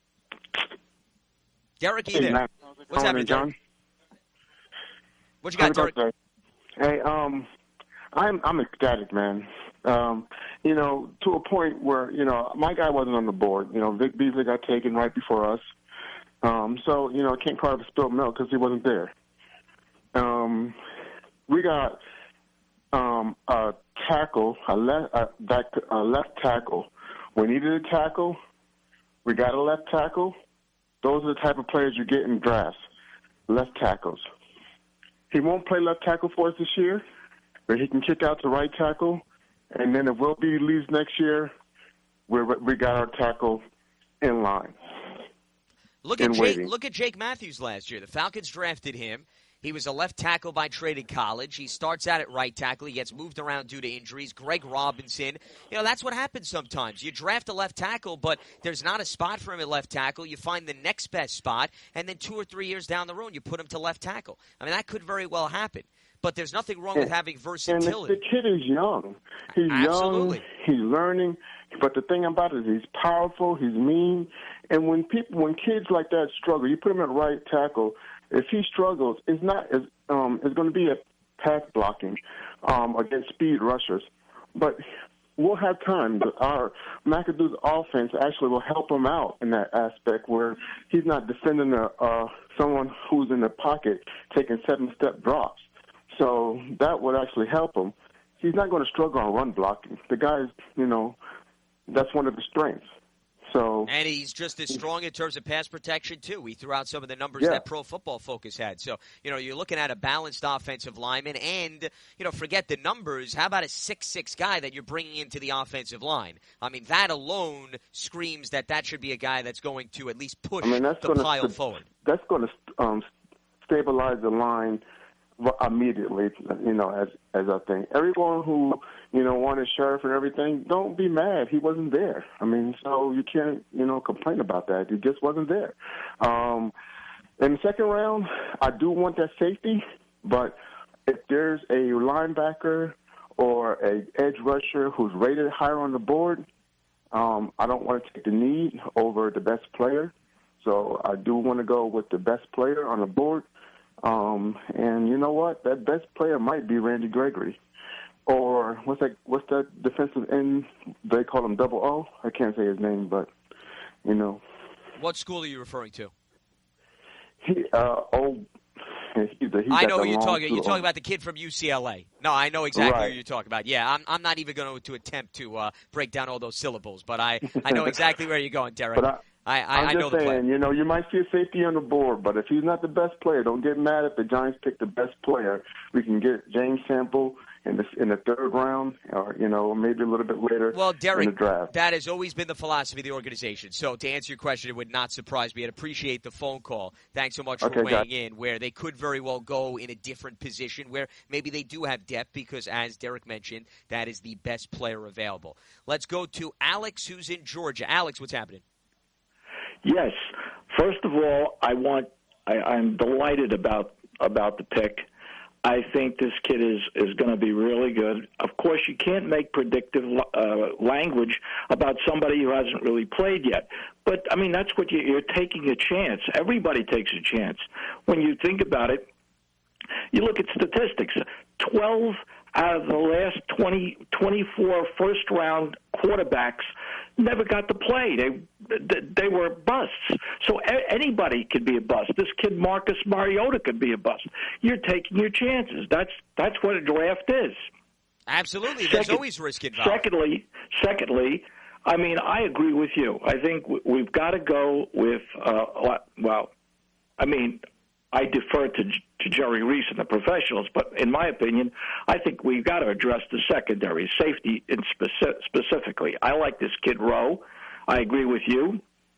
Derek, are you hey, there? Matt. What's happening, John? Derek? What you got, Derek? Birthday. Hey, um, I'm I'm ecstatic, man. Um, you know, to a point where, you know, my guy wasn't on the board. You know, Vic Beasley got taken right before us. Um, so, you know, I can't call it a spilled milk because he wasn't there. Um, we got um, a tackle, a left, a, back, a left tackle. We needed a tackle. We got a left tackle. Those are the type of players you get in drafts, left tackles. He won't play left tackle for us this year, but he can kick out to right tackle, And then if Will Beatty leaves next year, we're, we got our tackle in line. Look at Jake, look at Jake Matthews last year. The Falcons drafted him. He was a left tackle by trade in college. He starts out at right tackle. He gets moved around due to injuries. Greg Robinson. You know, that's what happens sometimes. You draft a left tackle, but there's not a spot for him at left tackle. You find the next best spot, and then two or three years down the road, you put him to left tackle. I mean, that could very well happen. But there's nothing wrong with having versatility. And the kid is young. He's Absolutely. young. He's learning. But the thing about it is he's powerful. He's mean. And when people, when kids like that struggle, you put him at right tackle. If he struggles, it's not as um, it's going to be a pass blocking um, against speed rushers. But we'll have time. Our McAdoo's offense actually will help him out in that aspect where he's not defending a, uh, someone who's in the pocket taking seven-step drops. So that would actually help him. He's not going to struggle on run blocking. The guy's, you know, that's one of his strengths. So, and he's just as strong in terms of pass protection, too. He threw out some of the numbers yeah. that Pro Football Focus had. So, you know, you're looking at a balanced offensive lineman and, you know, forget the numbers. How about a six six guy that you're bringing into the offensive line? I mean, that alone screams that that should be a guy that's going to at least push I mean, that's the gonna, pile forward. That's going to um, stabilize the line immediately, you know, as as I think. Everyone who, you know, wanted Sheriff and everything, don't be mad. He wasn't there. I mean, so you can't, you know, complain about that. He just wasn't there. Um, in the second round, I do want that safety, but if there's a linebacker or a edge rusher who's rated higher on the board, um, I don't want to take the need over the best player. So I do want to go with the best player on the board. Um, and you know what? That best player might be Randy Gregory. Or what's that, what's that defensive end? They call him Double O? I can't say his name, but, you know. What school are you referring to? He, uh, old. He, he I know who you're talking. You're talking about the kid from U C L A. No, I know exactly right. who you're talking about. Yeah, I'm. I'm not even going to attempt to uh, break down all those syllables, but I, I know exactly where you're going, Derek. But I, I, I, I'm I just know the saying, play. you know, you might see a safety on the board, but if he's not the best player, don't get mad if the Giants pick the best player. We can get James Sample in the in the third round, or you know, maybe a little bit later well, Derek, in the draft. That has always been the philosophy of the organization. So to answer your question, it would not surprise me. I'd appreciate the phone call. Thanks so much for okay, weighing guys. in. Where they could very well go in a different position, where maybe they do have depth, because as Derek mentioned, that is the best player available. Let's go to Alex, who's in Georgia. Alex, what's happening? Yes. First of all, I want. I, I'm delighted about about the pick. I think this kid is, is going to be really good. Of course, you can't make predictive uh, language about somebody who hasn't really played yet. But, I mean, that's what you, you're taking a chance. Everybody takes a chance. When you think about it, you look at statistics. twelve out of the last twenty, twenty-four first-round quarterbacks never got to play. They they were busts. So a- anybody could be a bust. This kid Marcus Mariota could be a bust. You're taking your chances. That's that's what a draft is. Absolutely. There's Second, always risk involved. Secondly, secondly, I mean, I agree with you. I think w- we've got to go with uh, well, I mean, I defer to to Jerry Reese and the professionals, but in my opinion, I think we've got to address the secondary, safety in speci- specifically. I like this kid Rowe. I agree with you.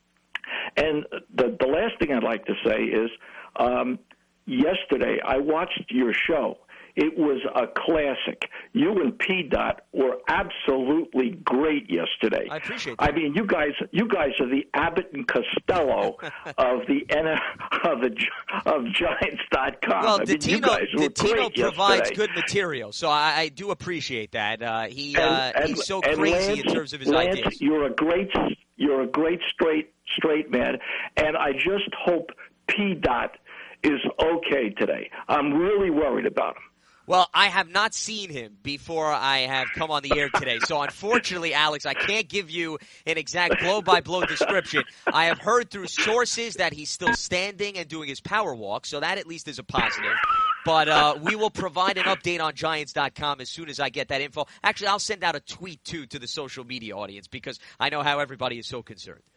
And the the last thing I'd like to say is, um, yesterday I watched your show. It was a classic. You and P. Dot were absolutely great yesterday. I appreciate that. I mean, you guys, you guys are the Abbott and Costello of the of the of Giants dot com. Well, I mean, you Dottino, guys were Dottino great provides yesterday. good material, so I, I do appreciate that. Uh, he And- uh, and- he's so and crazy Lance, in terms of his Lance, ideas. You're a great, you're a great straight straight man, and I just hope P. Dot is okay today. I'm really worried about him. Well, I have not seen him before I have come on the air today. So, unfortunately, Alex, I can't give you an exact blow-by-blow description. I have heard through sources that he's still standing and doing his power walk, so that at least is a positive. But uh, we will provide an update on Giants dot com as soon as I get that info. Actually, I'll send out a tweet, too, to the social media audience because I know how everybody is so concerned.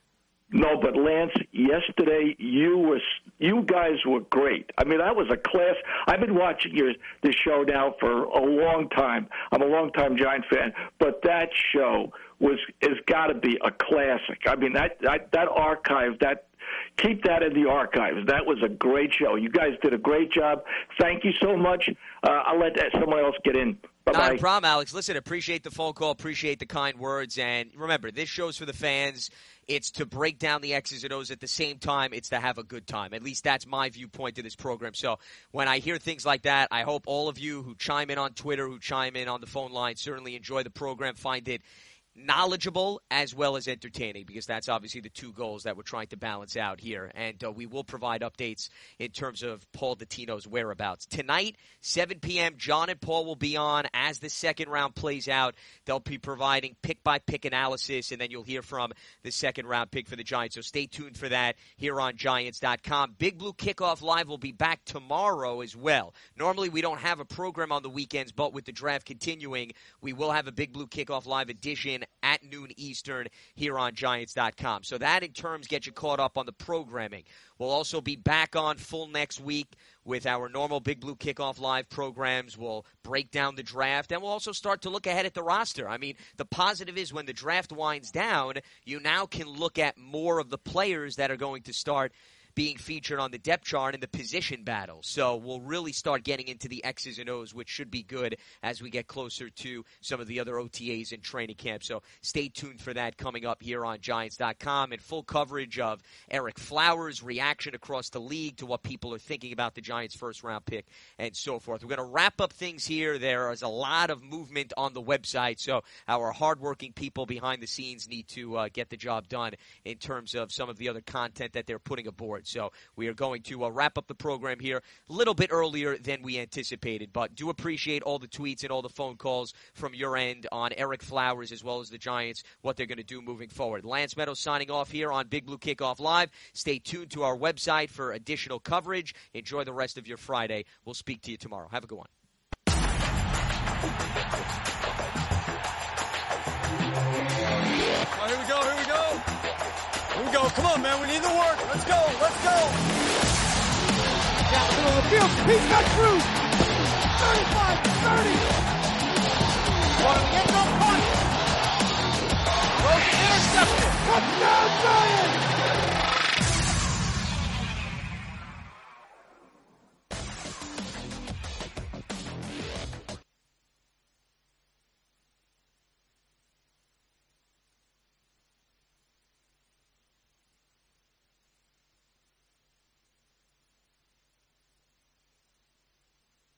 No, but Lance, yesterday you were you guys were great. I mean, that was a class. I've been watching your this show now for a long time. I'm a long-time Giant fan, but that show was has got to be a classic. I mean, that that, that archive, that keep that in the archives. That was a great show. You guys did a great job. Thank you so much. Uh, I'll let someone else get in. Bye-bye. Not a problem, Alex. Listen, appreciate the phone call, appreciate the kind words, and remember, this show's for the fans. It's to break down the X's and O's. At the same time, it's to have a good time. At least that's my viewpoint to this program. So when I hear things like that, I hope all of you who chime in on Twitter, who chime in on the phone line, certainly enjoy the program, find it knowledgeable as well as entertaining, because that's obviously the two goals that we're trying to balance out here. And uh, we will provide updates in terms of Paul Dottino's whereabouts. Tonight, seven p.m., John and Paul will be on as the second round plays out. They'll be providing pick-by-pick analysis, and then you'll hear from the second-round pick for the Giants. So stay tuned for that here on Giants dot com. Big Blue Kickoff Live will be back tomorrow as well. Normally, we don't have a program on the weekends, but with the draft continuing, we will have a Big Blue Kickoff Live edition at noon Eastern here on Giants dot com. So that, in terms, gets you caught up on the programming. We'll also be back on full next week with our normal Big Blue Kickoff Live programs. We'll break down the draft, and we'll also start to look ahead at the roster. I mean, the positive is when the draft winds down, you now can look at more of the players that are going to start being featured on the depth chart in the position battle. So we'll really start getting into the X's and O's, which should be good as we get closer to some of the other O T As in training camp. So stay tuned for that coming up here on Giants dot com, and full coverage of Ereck Flowers' reaction across the league to what people are thinking about the Giants' first-round pick and so forth. We're going to wrap up things here. There is a lot of movement on the website, so our hardworking people behind the scenes need to uh, get the job done in terms of some of the other content that they're putting aboard. So we are going to uh, wrap up the program here a little bit earlier than we anticipated, but do appreciate all the tweets and all the phone calls from your end on Ereck Flowers as well as the Giants, what they're going to do moving forward. Lance Meadows signing off here on Big Blue Kickoff Live. Stay tuned to our website for additional coverage. Enjoy the rest of your Friday. We'll speak to you tomorrow. Have a good one. Oh, here we go, here we go. Here we go. Come on, man. We need the work. Let's go. Let's go. Down the middle of the field. He's got Cruz. thirty-five, thirty. One of the end zone punch. Throws intercepted. Touchdown.